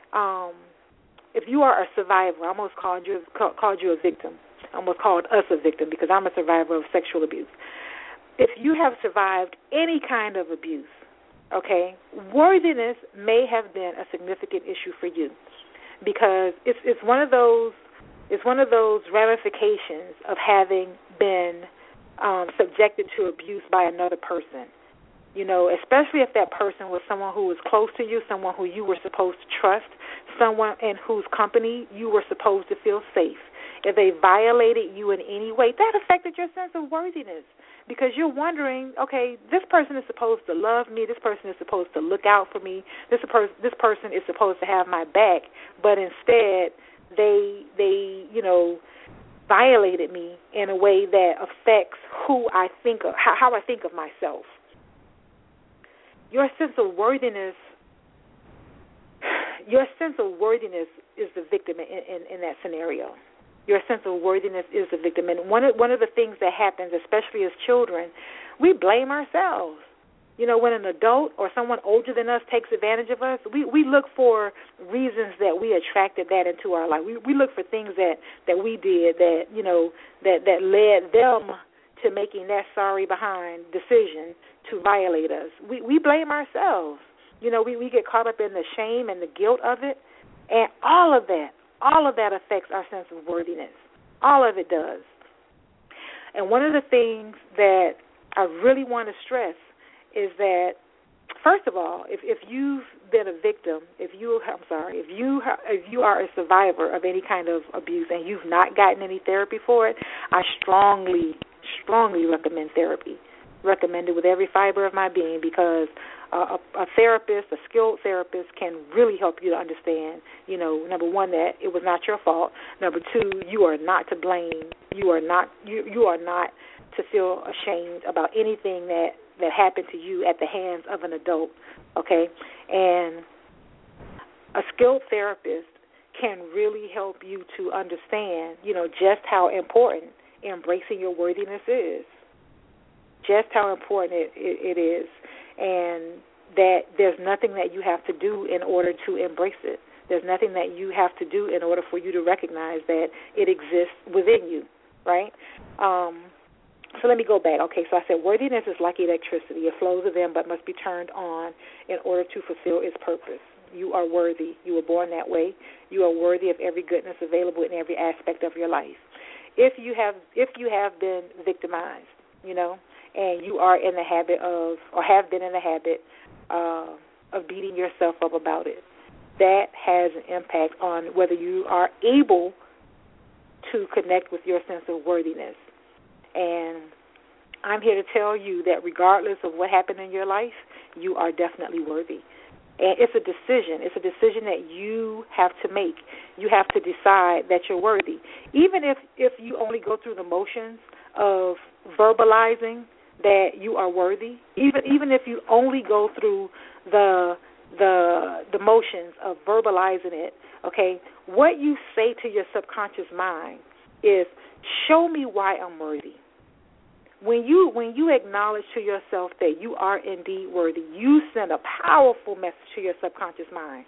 if you are a survivor, I almost called you a victim. I almost called us a victim because I'm a survivor of sexual abuse. If you have survived any kind of abuse, okay, worthiness may have been a significant issue for you, because it's one of those ramifications of having been subjected to abuse by another person. Especially if that person was someone who was close to you, someone who you were supposed to trust, someone in whose company you were supposed to feel safe. If they violated you in any way, that affected your sense of worthiness, because you're wondering, okay, this person is supposed to love me, this person is supposed to look out for me, this person is supposed to have my back, but instead they violated me in a way that affects who I think of, how I think of myself. Your sense of worthiness is the victim in that scenario. Your sense of worthiness is the victim. And one of the things that happens, especially as children, we blame ourselves. When an adult or someone older than us takes advantage of us, we look for reasons that we attracted that into our life. We look for things that we did that led them to making that sorry behind decision to violate us. We blame ourselves. We get caught up in the shame and the guilt of it, and all of that affects our sense of worthiness. All of it does. And one of the things that I really want to stress is that, first of all, if you've been a victim, if you are a survivor of any kind of abuse and you've not gotten any therapy for it, I strongly recommend therapy. Recommend it with every fiber of my being, because a therapist, a skilled therapist, can really help you to understand, number one, that it was not your fault. Number two, you are not to blame You are not to feel ashamed about anything that happened to you at the hands of an adult, okay? And a skilled therapist can really help you to understand, just how important embracing your worthiness is, just how important it is, and that there's nothing that you have to do in order to embrace it. There's nothing that you have to do in order for you to recognize that it exists within you, right? So let me go back. Okay, so I said worthiness is like electricity. It flows within but must be turned on in order to fulfill its purpose. You are worthy. You were born that way. You are worthy of every goodness available in every aspect of your life. If you have been victimized, and you are in the habit of, or have been in the habit of beating yourself up about it, that has an impact on whether you are able to connect with your sense of worthiness. And I'm here to tell you that regardless of what happened in your life, you are definitely worthy. And it's a decision. It's a decision that you have to make. You have to decide that you're worthy. Even if you only go through the motions of verbalizing that you are worthy, even if you only go through the motions of verbalizing it, okay, what you say to your subconscious mind is, show me why I'm worthy. When you acknowledge to yourself that you are indeed worthy, you send a powerful message to your subconscious mind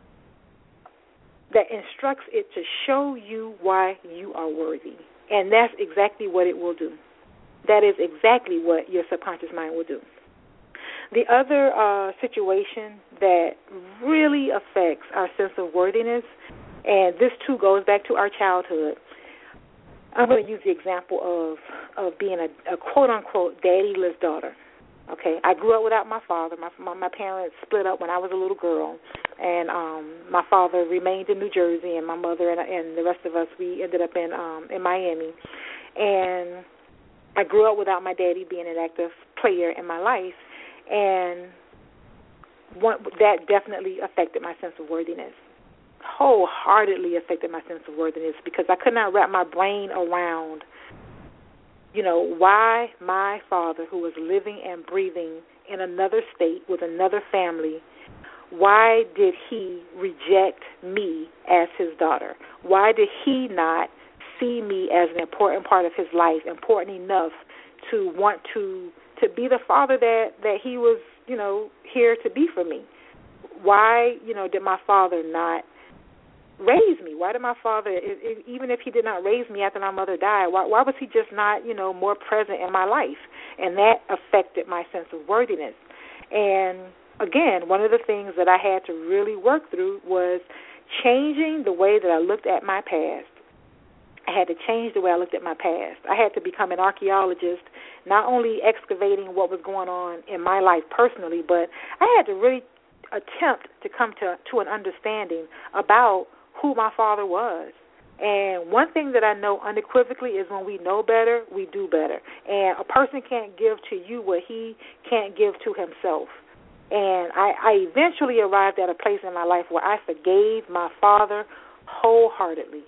that instructs it to show you why you are worthy. And that's exactly what it will do. That is exactly what your subconscious mind will do. The other situation that really affects our sense of worthiness, and this too goes back to our childhood. I'm going to use the example of being a quote-unquote daddyless daughter. Okay, I grew up without my father. My parents split up when I was a little girl, and my father remained in New Jersey, and my mother and the rest of us, we ended up in Miami. And I grew up without my daddy being an active player in my life, and that definitely affected my sense of worthiness. Wholeheartedly affected my sense of worthiness, because I could not wrap my brain around, why my father, who was living and breathing in another state with another family, why did he reject me as his daughter? Why did he not see me as an important part of his life, important enough to want to be the father that he was, here to be for me? Why, did my father not raise me? Why did my father, even if he did not raise me after my mother died, why was he just not, more present in my life? And that affected my sense of worthiness. And again, one of the things that I had to really work through was changing the way that I looked at my past. I had to change the way I looked at my past. I had to become an archaeologist, not only excavating what was going on in my life personally, but I had to really attempt to come to an understanding about who my father was. And one thing that I know unequivocally is when we know better, we do better. And a person can't give to you what he can't give to himself. And I eventually arrived at a place in my life where I forgave my father wholeheartedly.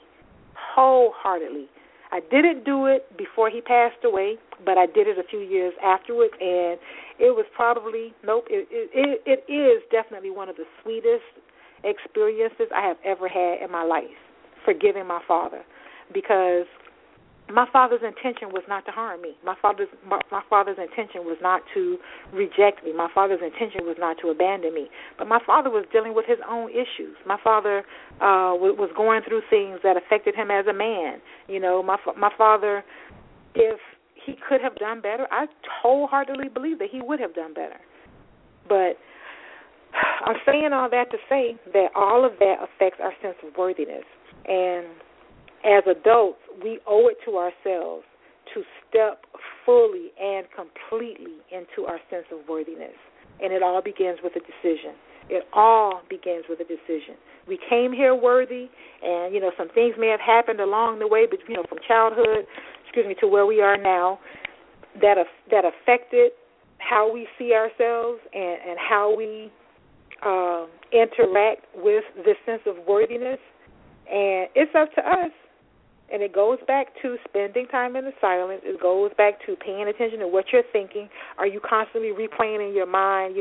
I didn't do it before he passed away, but I did it a few years afterwards, and it was probably, it is definitely one of the sweetest experiences I have ever had in my life, forgiving my father, because my father's intention was not to harm me. My father's intention was not to reject me. My father's intention was not to abandon me. But my father was dealing with his own issues. My father was going through things that affected him as a man. My father, if he could have done better, I wholeheartedly believe that he would have done better. But I'm saying all that to say that all of that affects our sense of worthiness. And as adults, we owe it to ourselves to step fully and completely into our sense of worthiness. And it all begins with a decision. It all begins with a decision. We came here worthy, and, some things may have happened along the way, but, from childhood, to where we are now, that affected how we see ourselves and how we interact with this sense of worthiness. And it's up to us And it goes back to spending time in the silence. It goes back to paying attention to what you're thinking. Are you constantly replaying in your mind,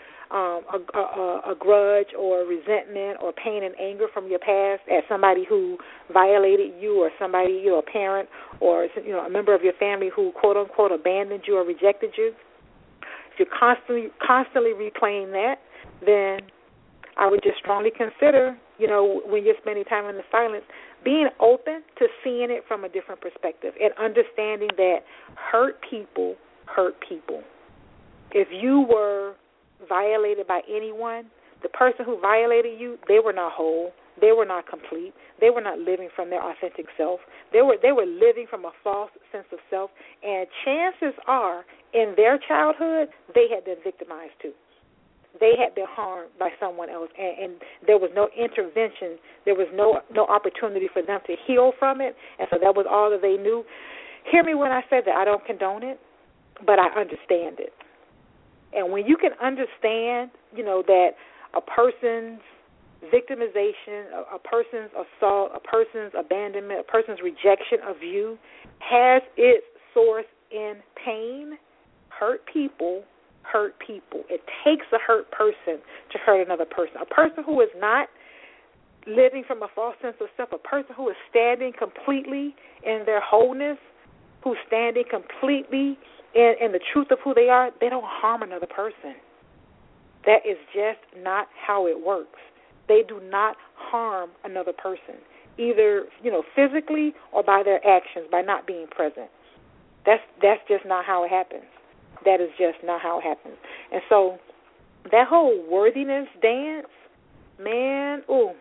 a grudge or resentment or pain and anger from your past at somebody who violated you, or somebody, a parent, or a member of your family who quote unquote abandoned you or rejected you? If you're constantly replaying that, then I would just strongly consider, when you're spending time in the silence, being open to seeing it from a different perspective and understanding that hurt people hurt people. If you were violated by anyone, the person who violated you, they were not whole. They were not complete. They were not living from their authentic self. They were living from a false sense of self, and chances are in their childhood they had been victimized too. They had been harmed by someone else, and there was no intervention. There was no opportunity for them to heal from it, and so that was all that they knew. Hear me when I say that I don't condone it, but I understand it. And when you can understand, that a person's victimization, a person's assault, a person's abandonment, a person's rejection of you has its source in pain, hurt people hurt people. It takes a hurt person to hurt another person. A person who is not living from a false sense of self, a person who is standing completely in their wholeness, who's standing completely in the truth of who they are, they don't harm another person. That is just not how it works. They do not harm another person, either physically or by their actions, by not being present. That's just not how it happens. That is just not how it happens. And so that whole worthiness dance, man,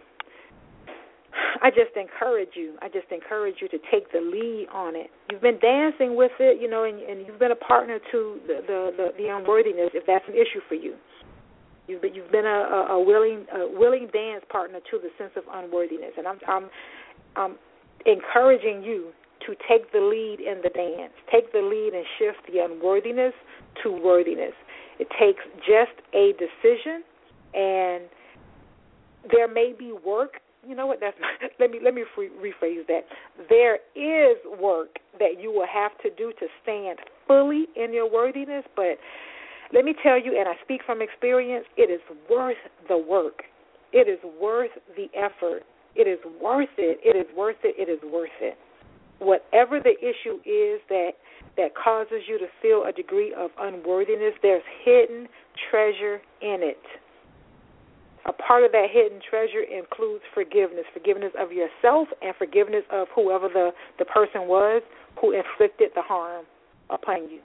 I just encourage you to take the lead on it. You've been dancing with it, and you've been a partner to the unworthiness, if that's an issue for you. You've been a willing dance partner to the sense of unworthiness, and I'm encouraging you to take the lead in the dance. Take the lead and shift the unworthiness to worthiness. It takes just a decision, and there may be work. You know what? Let me rephrase that. There is work that you will have to do to stand fully in your worthiness, but let me tell you, and I speak from experience, it is worth the work. It is worth the effort. It is worth it. It is worth it. It is worth it. Whatever the issue is that causes you to feel a degree of unworthiness, there's hidden treasure in it. A part of that hidden treasure includes forgiveness of yourself and forgiveness of whoever the person was who inflicted the harm upon you.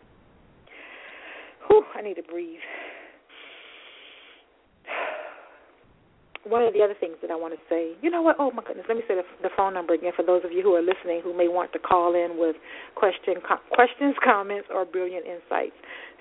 Whew, I need to breathe. One of the other things that I want to say, you know what? Oh, my goodness. Let me say the phone number again for those of you who are listening who may want to call in with questions, comments, or brilliant insights.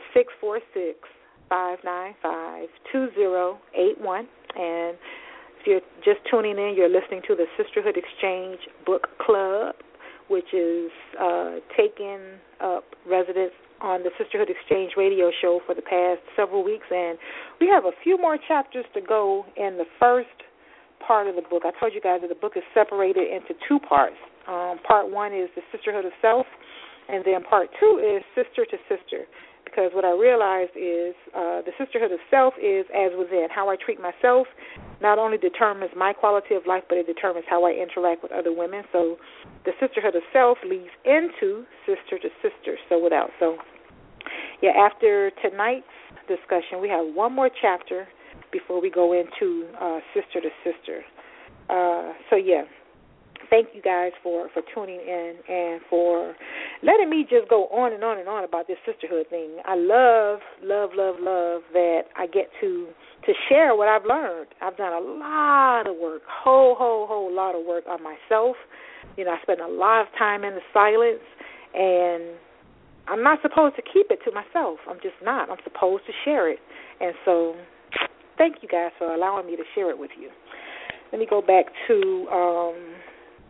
646-595-2081. And if you're just tuning in, you're listening to the Sisterhood Exchange Book Club, which is taking up residence on the Sisterhood Exchange radio show for the past several weeks, and we have a few more chapters to go in the first part of the book. I told you guys that the book is separated into two parts. Part one is the Sisterhood of Self, and then part two is Sister to Sister, because what I realized is the Sisterhood of Self is as within. How I treat myself not only determines my quality of life, but it determines how I interact with other women. So the Sisterhood of Self leads into Sister to Sister, so without. So, yeah, after tonight's discussion, we have one more chapter before we go into Sister to Sister. So, yeah. Thank you guys for tuning in and for letting me just go on and on and on about this sisterhood thing. I love that I get to share what I've learned. I've done a lot of work, whole lot of work on myself. I spend a lot of time in the silence, and I'm not supposed to keep it to myself. I'm just not. I'm supposed to share it. And so thank you guys for allowing me to share it with you. Let me go back to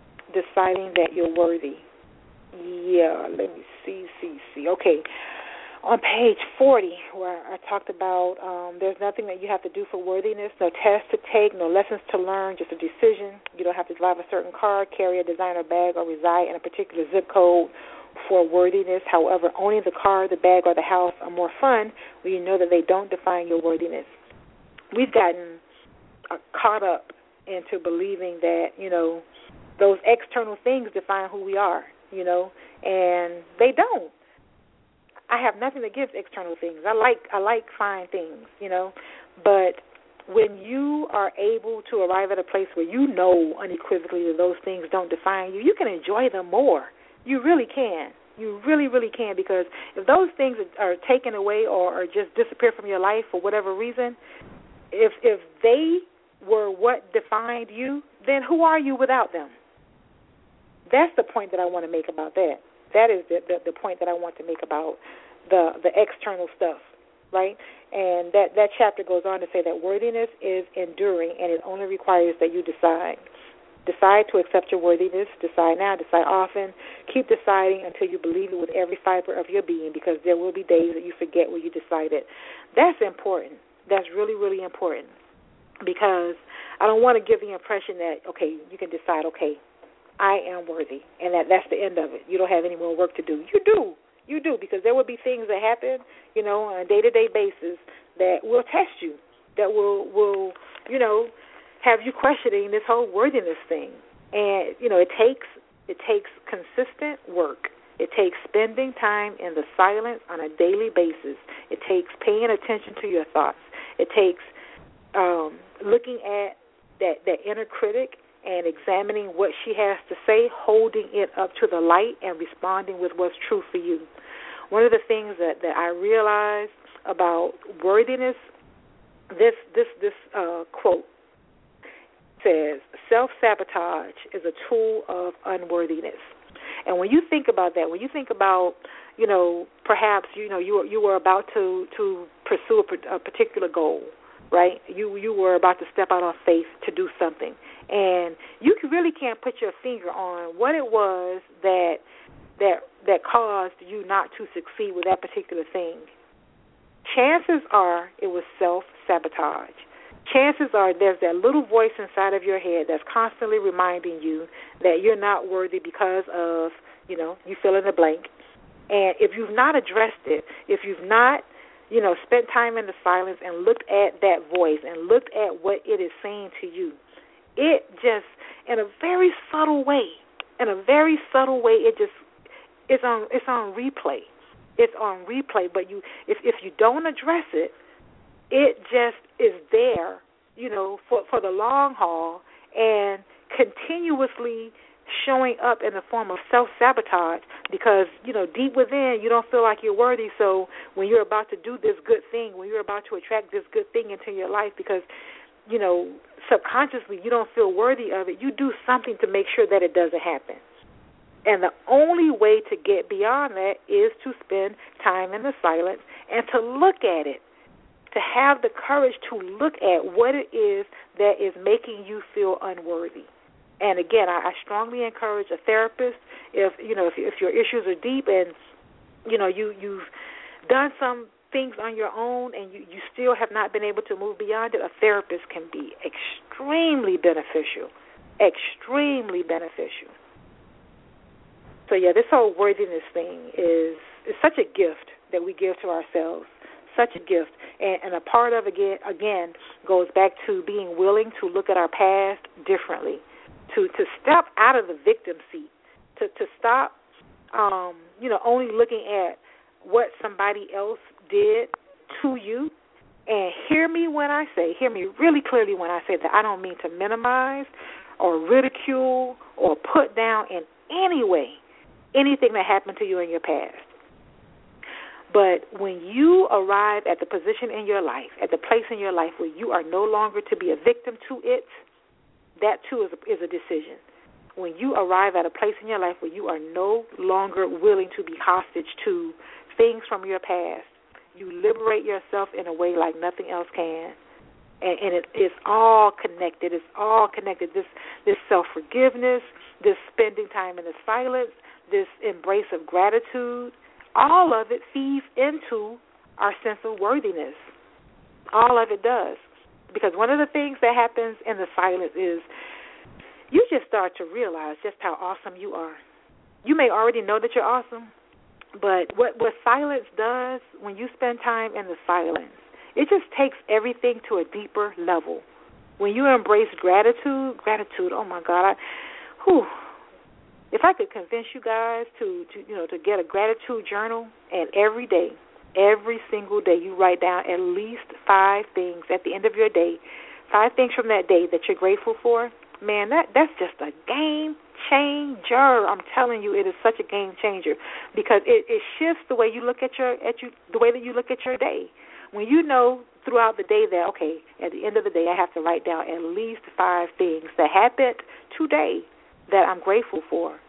deciding that you're worthy. Yeah, let me see. Okay. on page 40, where I talked about there's nothing that you have to do for worthiness, no test to take, no lessons to learn, just a decision. You don't have to drive a certain car, carry a designer bag, or reside in a particular zip code for worthiness. However, owning the car, the bag, or the house are more fun when you know that they don't define your worthiness. We've gotten caught up into believing that, those external things define who we are, and they don't. I have nothing against external things. I like fine things, but when you are able to arrive at a place where you know unequivocally that those things don't define you, you can enjoy them more. You really can. You really, really can, because if those things are taken away or just disappear from your life for whatever reason, if they were what defined you, then who are you without them? That's the point that I want to make about that. That is the point that I want to make about the external stuff, right? And that chapter goes on to say that worthiness is enduring, and it only requires that you decide. Decide to accept your worthiness. Decide now. Decide often. Keep deciding until you believe it with every fiber of your being, because there will be days that you forget where you decided. That's important. That's really, really important, because I don't want to give the impression that, okay, you can decide, okay, I am worthy, and that's the end of it. You don't have any more work to do. You do, because there will be things that happen, on a day-to-day basis that will test you, that will have you questioning this whole worthiness thing. And, it takes consistent work. It takes spending time in the silence on a daily basis. It takes paying attention to your thoughts. It takes looking at that inner critic and examining what she has to say, holding it up to the light, and responding with what's true for you. One of the things that I realized about worthiness, this quote says, self-sabotage is a tool of unworthiness. And when you think about that, when you think about, perhaps, you were about to pursue a particular goal, right? You were about to step out on faith to do something. And you really can't put your finger on what it was that caused you not to succeed with that particular thing. Chances are it was self-sabotage. Chances are there's that little voice inside of your head that's constantly reminding you that you're not worthy because of, you fill in the blank. And if you've not addressed it, if you've not, spent time in the silence and looked at that voice and looked at what it is saying to you, it just, in a very subtle way, it's on replay. It's on replay, but if you don't address it, it just is there, for the long haul, and continuously showing up in the form of self-sabotage, because, deep within you don't feel like you're worthy. So when you're about to do this good thing, when you're about to attract this good thing into your life, because, subconsciously you don't feel worthy of it, you do something to make sure that it doesn't happen. And the only way to get beyond that is to spend time in the silence and to look at it, to have the courage to look at what it is that is making you feel unworthy. And again, I strongly encourage a therapist, if your issues are deep and you've done some things on your own and you still have not been able to move beyond it, a therapist can be extremely beneficial. Extremely beneficial. So yeah, this whole worthiness thing is such a gift that we give to ourselves. Such a gift. And a part of it, again, goes back to being willing to look at our past differently, to step out of the victim seat, to stop, only looking at what somebody else did to you. And hear me really clearly when I say that I don't mean to minimize or ridicule or put down in any way anything that happened to you in your past. But when you arrive at the position in your life, at the place in your life where you are no longer to be a victim to it, that too is a decision. When you arrive at a place in your life where you are no longer willing to be hostage to things from your past, you liberate yourself in a way like nothing else can. And it is all connected. It's all connected. This self-forgiveness, this spending time in the silence, this embrace of gratitude, all of it feeds into our sense of worthiness. All of it does. Because one of the things that happens in the silence is you just start to realize just how awesome you are. You may already know that you're awesome, but what silence does, when you spend time in the silence, it just takes everything to a deeper level. When you embrace gratitude, oh my God, if I could convince you guys to get a gratitude journal, and every single day you write down at least 5 things at the end of your day, 5 things from that day that you're grateful for, man, that's just a game changer. I'm telling you, it is such a game changer because it shifts the way you look at the way that you look at your day. When you know throughout the day that, okay, at the end of the day I have to write down at least 5 things that happened today that I'm grateful for.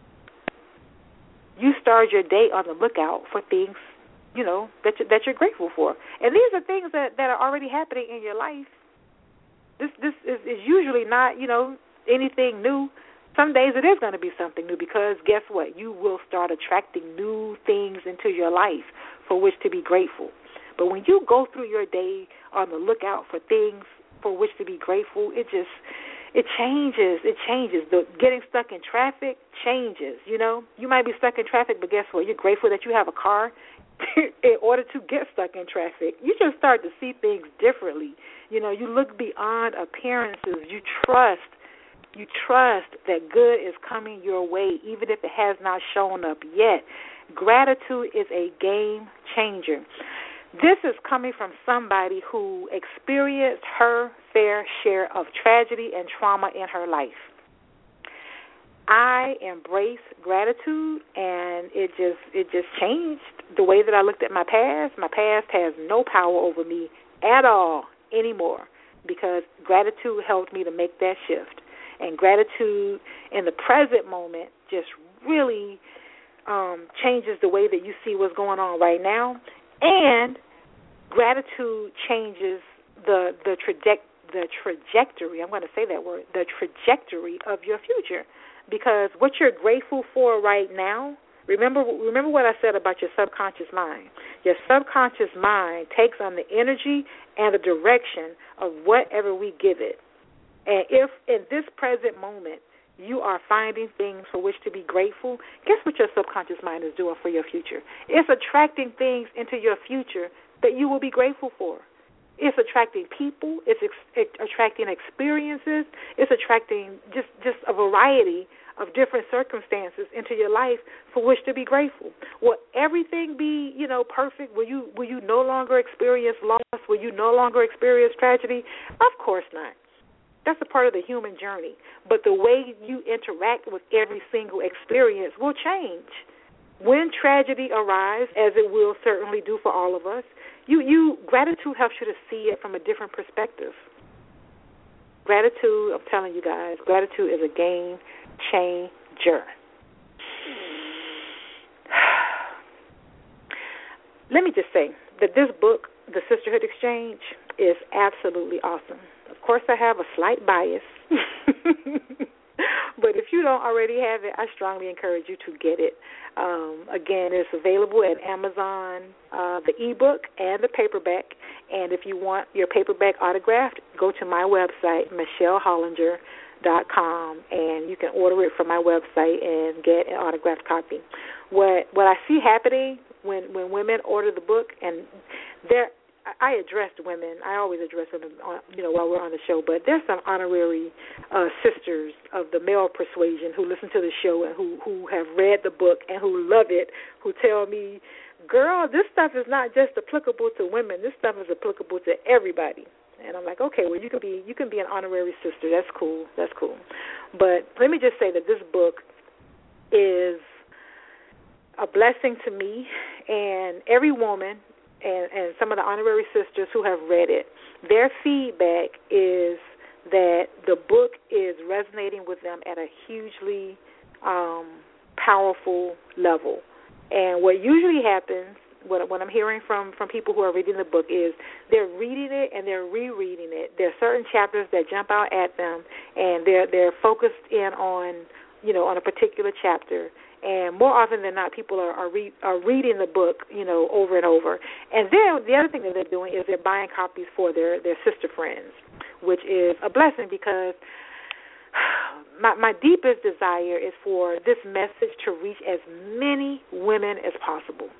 You start your day on the lookout for things, that you're grateful for. And these are things that are already happening in your life. This is usually not, anything new. Some days it is going to be something new because guess what? You will start attracting new things into your life for which to be grateful. But when you go through your day on the lookout for things for which to be grateful, it changes. It changes. The getting stuck in traffic changes, You might be stuck in traffic, but guess what? You're grateful that you have a car in order to get stuck in traffic. You just start to see things differently. You look beyond appearances. You trust that good is coming your way, even if it has not shown up yet. Gratitude is a game changer. This is coming from somebody who experienced her fair share of tragedy and trauma in her life. I embrace gratitude, and it just changed the way that I looked at my past. My past has no power over me at all anymore because gratitude helped me to make that shift. And gratitude in the present moment just really changes the way that you see what's going on right now. And gratitude changes the trajectory. I'm going to say that word, the trajectory of your future. Because what you're grateful for right now, remember what I said about your subconscious mind. Your subconscious mind takes on the energy and the direction of whatever we give it. And if in this present moment you are finding things for which to be grateful, guess what your subconscious mind is doing for your future? It's attracting things into your future that you will be grateful for. It's attracting people. It's attracting experiences. It's attracting just a variety of different circumstances into your life for which to be grateful. Will everything be, perfect? Will you no longer experience loss? Will you no longer experience tragedy? Of course not. That's a part of the human journey. But the way you interact with every single experience will change. When tragedy arrives, as it will certainly do for all of us, gratitude helps you to see it from a different perspective. Gratitude, I'm telling you guys, gratitude is a game changer. Let me just say that this book, The Sisterhood Exchange, is absolutely awesome. Of course, I have a slight bias, but if you don't already have it, I strongly encourage you to get it. Again, it's available at Amazon, the ebook and the paperback. And if you want your paperback autographed, go to my website, MichelleHollinger.com, and you can order it from my website and get an autographed copy. What I see happening when women order the book, and I address women. I always address women, while we're on the show. But there's some honorary sisters of the male persuasion who listen to the show and who have read the book and who love it, who tell me, "Girl, this stuff is not just applicable to women. This stuff is applicable to everybody." And I'm like, okay, well, you can be an honorary sister. That's cool. But let me just say that this book is a blessing to me and every woman. And some of the honorary sisters who have read it, their feedback is that the book is resonating with them at a hugely powerful level. And what usually happens, what I'm hearing from people who are reading the book is they're reading it and they're rereading it. There are certain chapters that jump out at them, and they're focused in on a particular chapter, And more often than not, people are reading the book, over and over. And then the other thing that they're doing is they're buying copies for their sister friends, which is a blessing because my deepest desire is for this message to reach as many women as possible,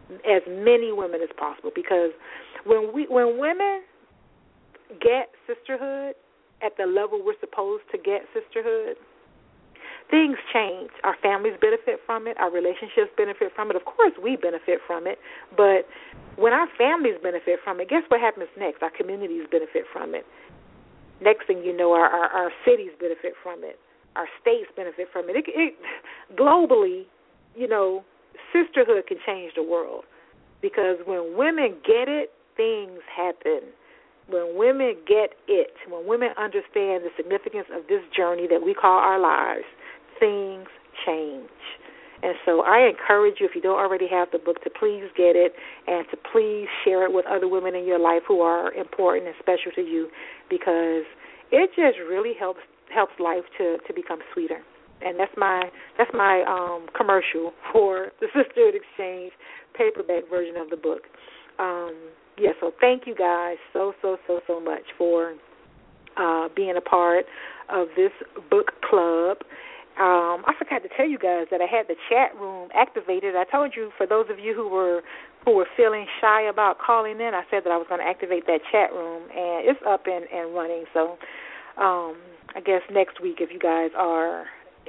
because when women get sisterhood at the level we're supposed to get sisterhood, things change. Our families benefit from it. Our relationships benefit from it. Of course, we benefit from it. But when our families benefit from it, guess what happens next? Our communities benefit from it. Next thing you know, our cities benefit from it. Our states benefit from it. Globally, sisterhood can change the world. Because when women get it, things happen. When women get it, when women understand the significance of this journey that we call our lives, things change. And so I encourage you, if you don't already have the book, to please get it and to please share it with other women in your life who are important and special to you, because it just really helps life to become sweeter. And that's my commercial for the Sisterhood Exchange paperback version of the book. So thank you guys so much for being a part of this book club. I forgot to tell you guys that I had the chat room activated. I told you, for those of you who were feeling shy about calling in, I said that I was going to activate that chat room, and it's up and running. So I guess next week, if you guys are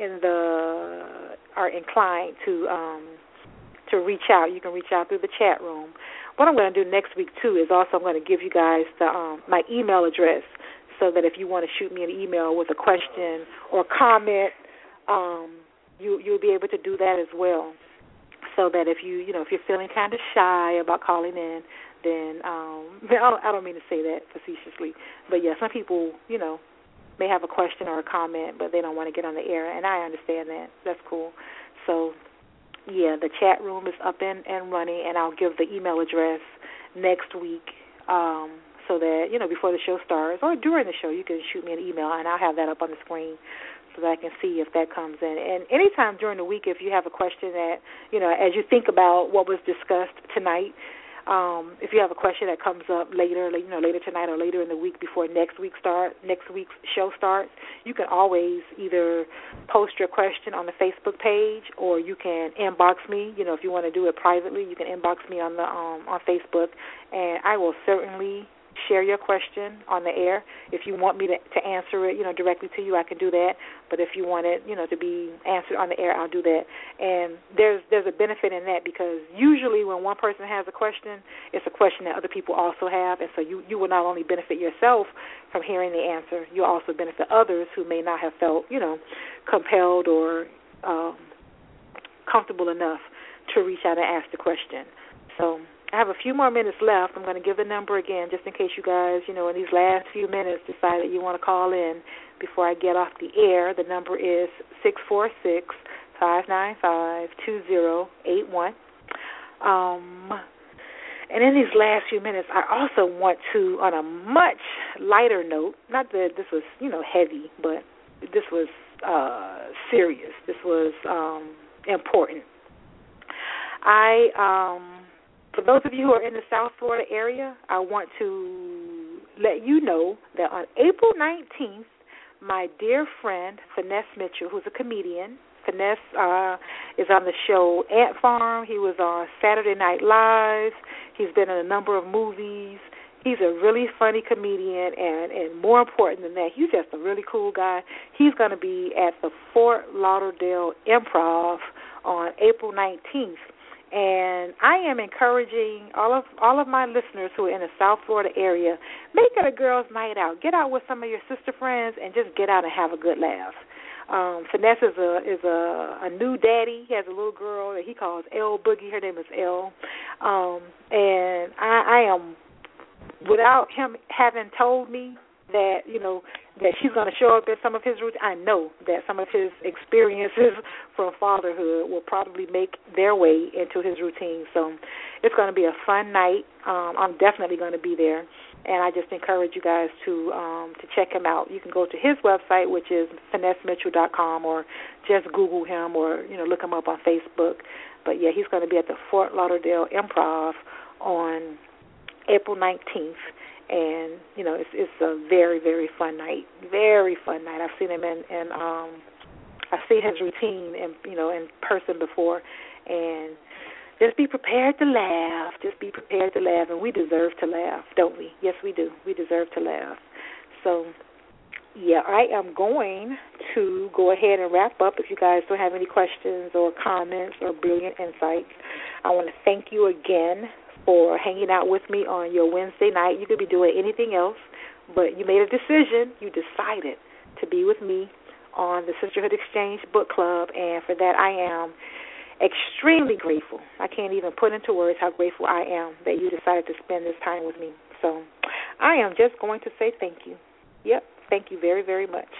inclined to reach out, you can reach out through the chat room. What I'm going to do next week too is also I'm going to give you guys my email address, so that if you want to shoot me an email with a question or comment, you'll be able to do that as well. So that if if you're feeling kind of shy about calling in, then I don't mean to say that facetiously, but yeah, some people may have a question or a comment, but they don't want to get on the air, and I understand that. That's cool. So yeah, the chat room is up and running, and I'll give the email address next week, so that before the show starts or during the show, you can shoot me an email, and I'll have that up on the screen so that I can see if that comes in. And anytime during the week, if you have a question that as you think about what was discussed tonight, if you have a question that comes up later tonight or later in the week before next week's show starts, you can always either post your question on the Facebook page, or you can inbox me. If you want to do it privately, you can inbox me on Facebook, and I will certainly share your question on the air. If you want me to answer it, directly to you, I can do that. But if you want it, to be answered on the air, I'll do that. And there's a benefit in that, because usually when one person has a question, it's a question that other people also have, and so you will not only benefit yourself from hearing the answer, you'll also benefit others who may not have felt, compelled or comfortable enough to reach out and ask the question. So I have a few more minutes left. I'm going to give the number again, just in case you guys, in these last few minutes decide that you want to call in before I get off the air. The number is 646-595-2081. And in these last few minutes, I also want to, on a much lighter note, not that this was, heavy, but this was serious. This was important. For those of you who are in the South Florida area, I want to let you know that on April 19th, my dear friend, Finesse Mitchell, who's a comedian, Finesse is on the show Ant Farm. He was on Saturday Night Live. He's been in a number of movies. He's a really funny comedian, and more important than that, he's just a really cool guy. He's going to be at the Fort Lauderdale Improv on April 19th. And I am encouraging all of my listeners who are in the South Florida area, make it a girls' night out. Get out with some of your sister friends and just get out and have a good laugh. Finesse is a new daddy. He has a little girl that he calls Elle Boogie. Her name is Elle. And I am, without him having told me that, that she's going to show up in some of his routines, I know that some of his experiences from fatherhood will probably make their way into his routine. So it's going to be a fun night. I'm definitely going to be there. And I just encourage you guys to check him out. You can go to his website, which is FinesseMitchell.com, or just Google him, or look him up on Facebook. But yeah, he's going to be at the Fort Lauderdale Improv on April 19th, and it's a very, very fun night. Very fun night. I've seen him in I've seen his routine in person before, and just be prepared to laugh. Just be prepared to laugh, and we deserve to laugh, don't we? Yes, we do. We deserve to laugh. So, yeah, I am going to go ahead and wrap up. If you guys don't have any questions or comments or brilliant insights, I want to thank you again for hanging out with me on your Wednesday night. You could be doing anything else, but you made a decision. You decided to be with me on the Sisterhood Exchange Book Club, and for that I am extremely grateful. I can't even put into words how grateful I am that you decided to spend this time with me. So I am just going to say thank you. Yep, thank you very, very much.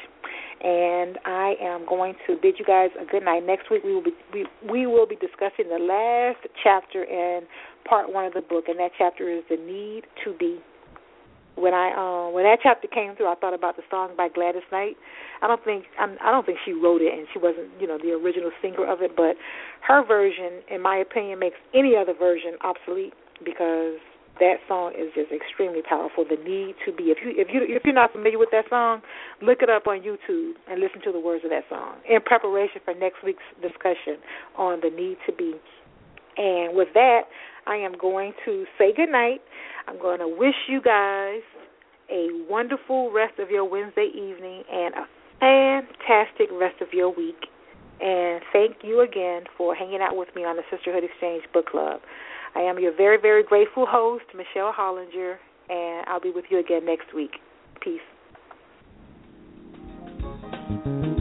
And I am going to bid you guys a good night. Next week we will be discussing the last chapter in part 1 of the book, and that chapter is The Need to Be. When that chapter came through, I thought about the song by Gladys Knight. I don't think she wrote it, and she wasn't the original singer of it. But her version, in my opinion, makes any other version obsolete, because that song is just extremely powerful. The Need to Be. If you're not familiar with that song, look it up on YouTube and listen to the words of that song in preparation for next week's discussion on the Need to Be. And with that, I am going to say good night. I'm going to wish you guys a wonderful rest of your Wednesday evening and a fantastic rest of your week. And thank you again for hanging out with me on the Sisterhood Exchange Book Club. I am your very, very grateful host, Michelle Hollinger, and I'll be with you again next week. Peace.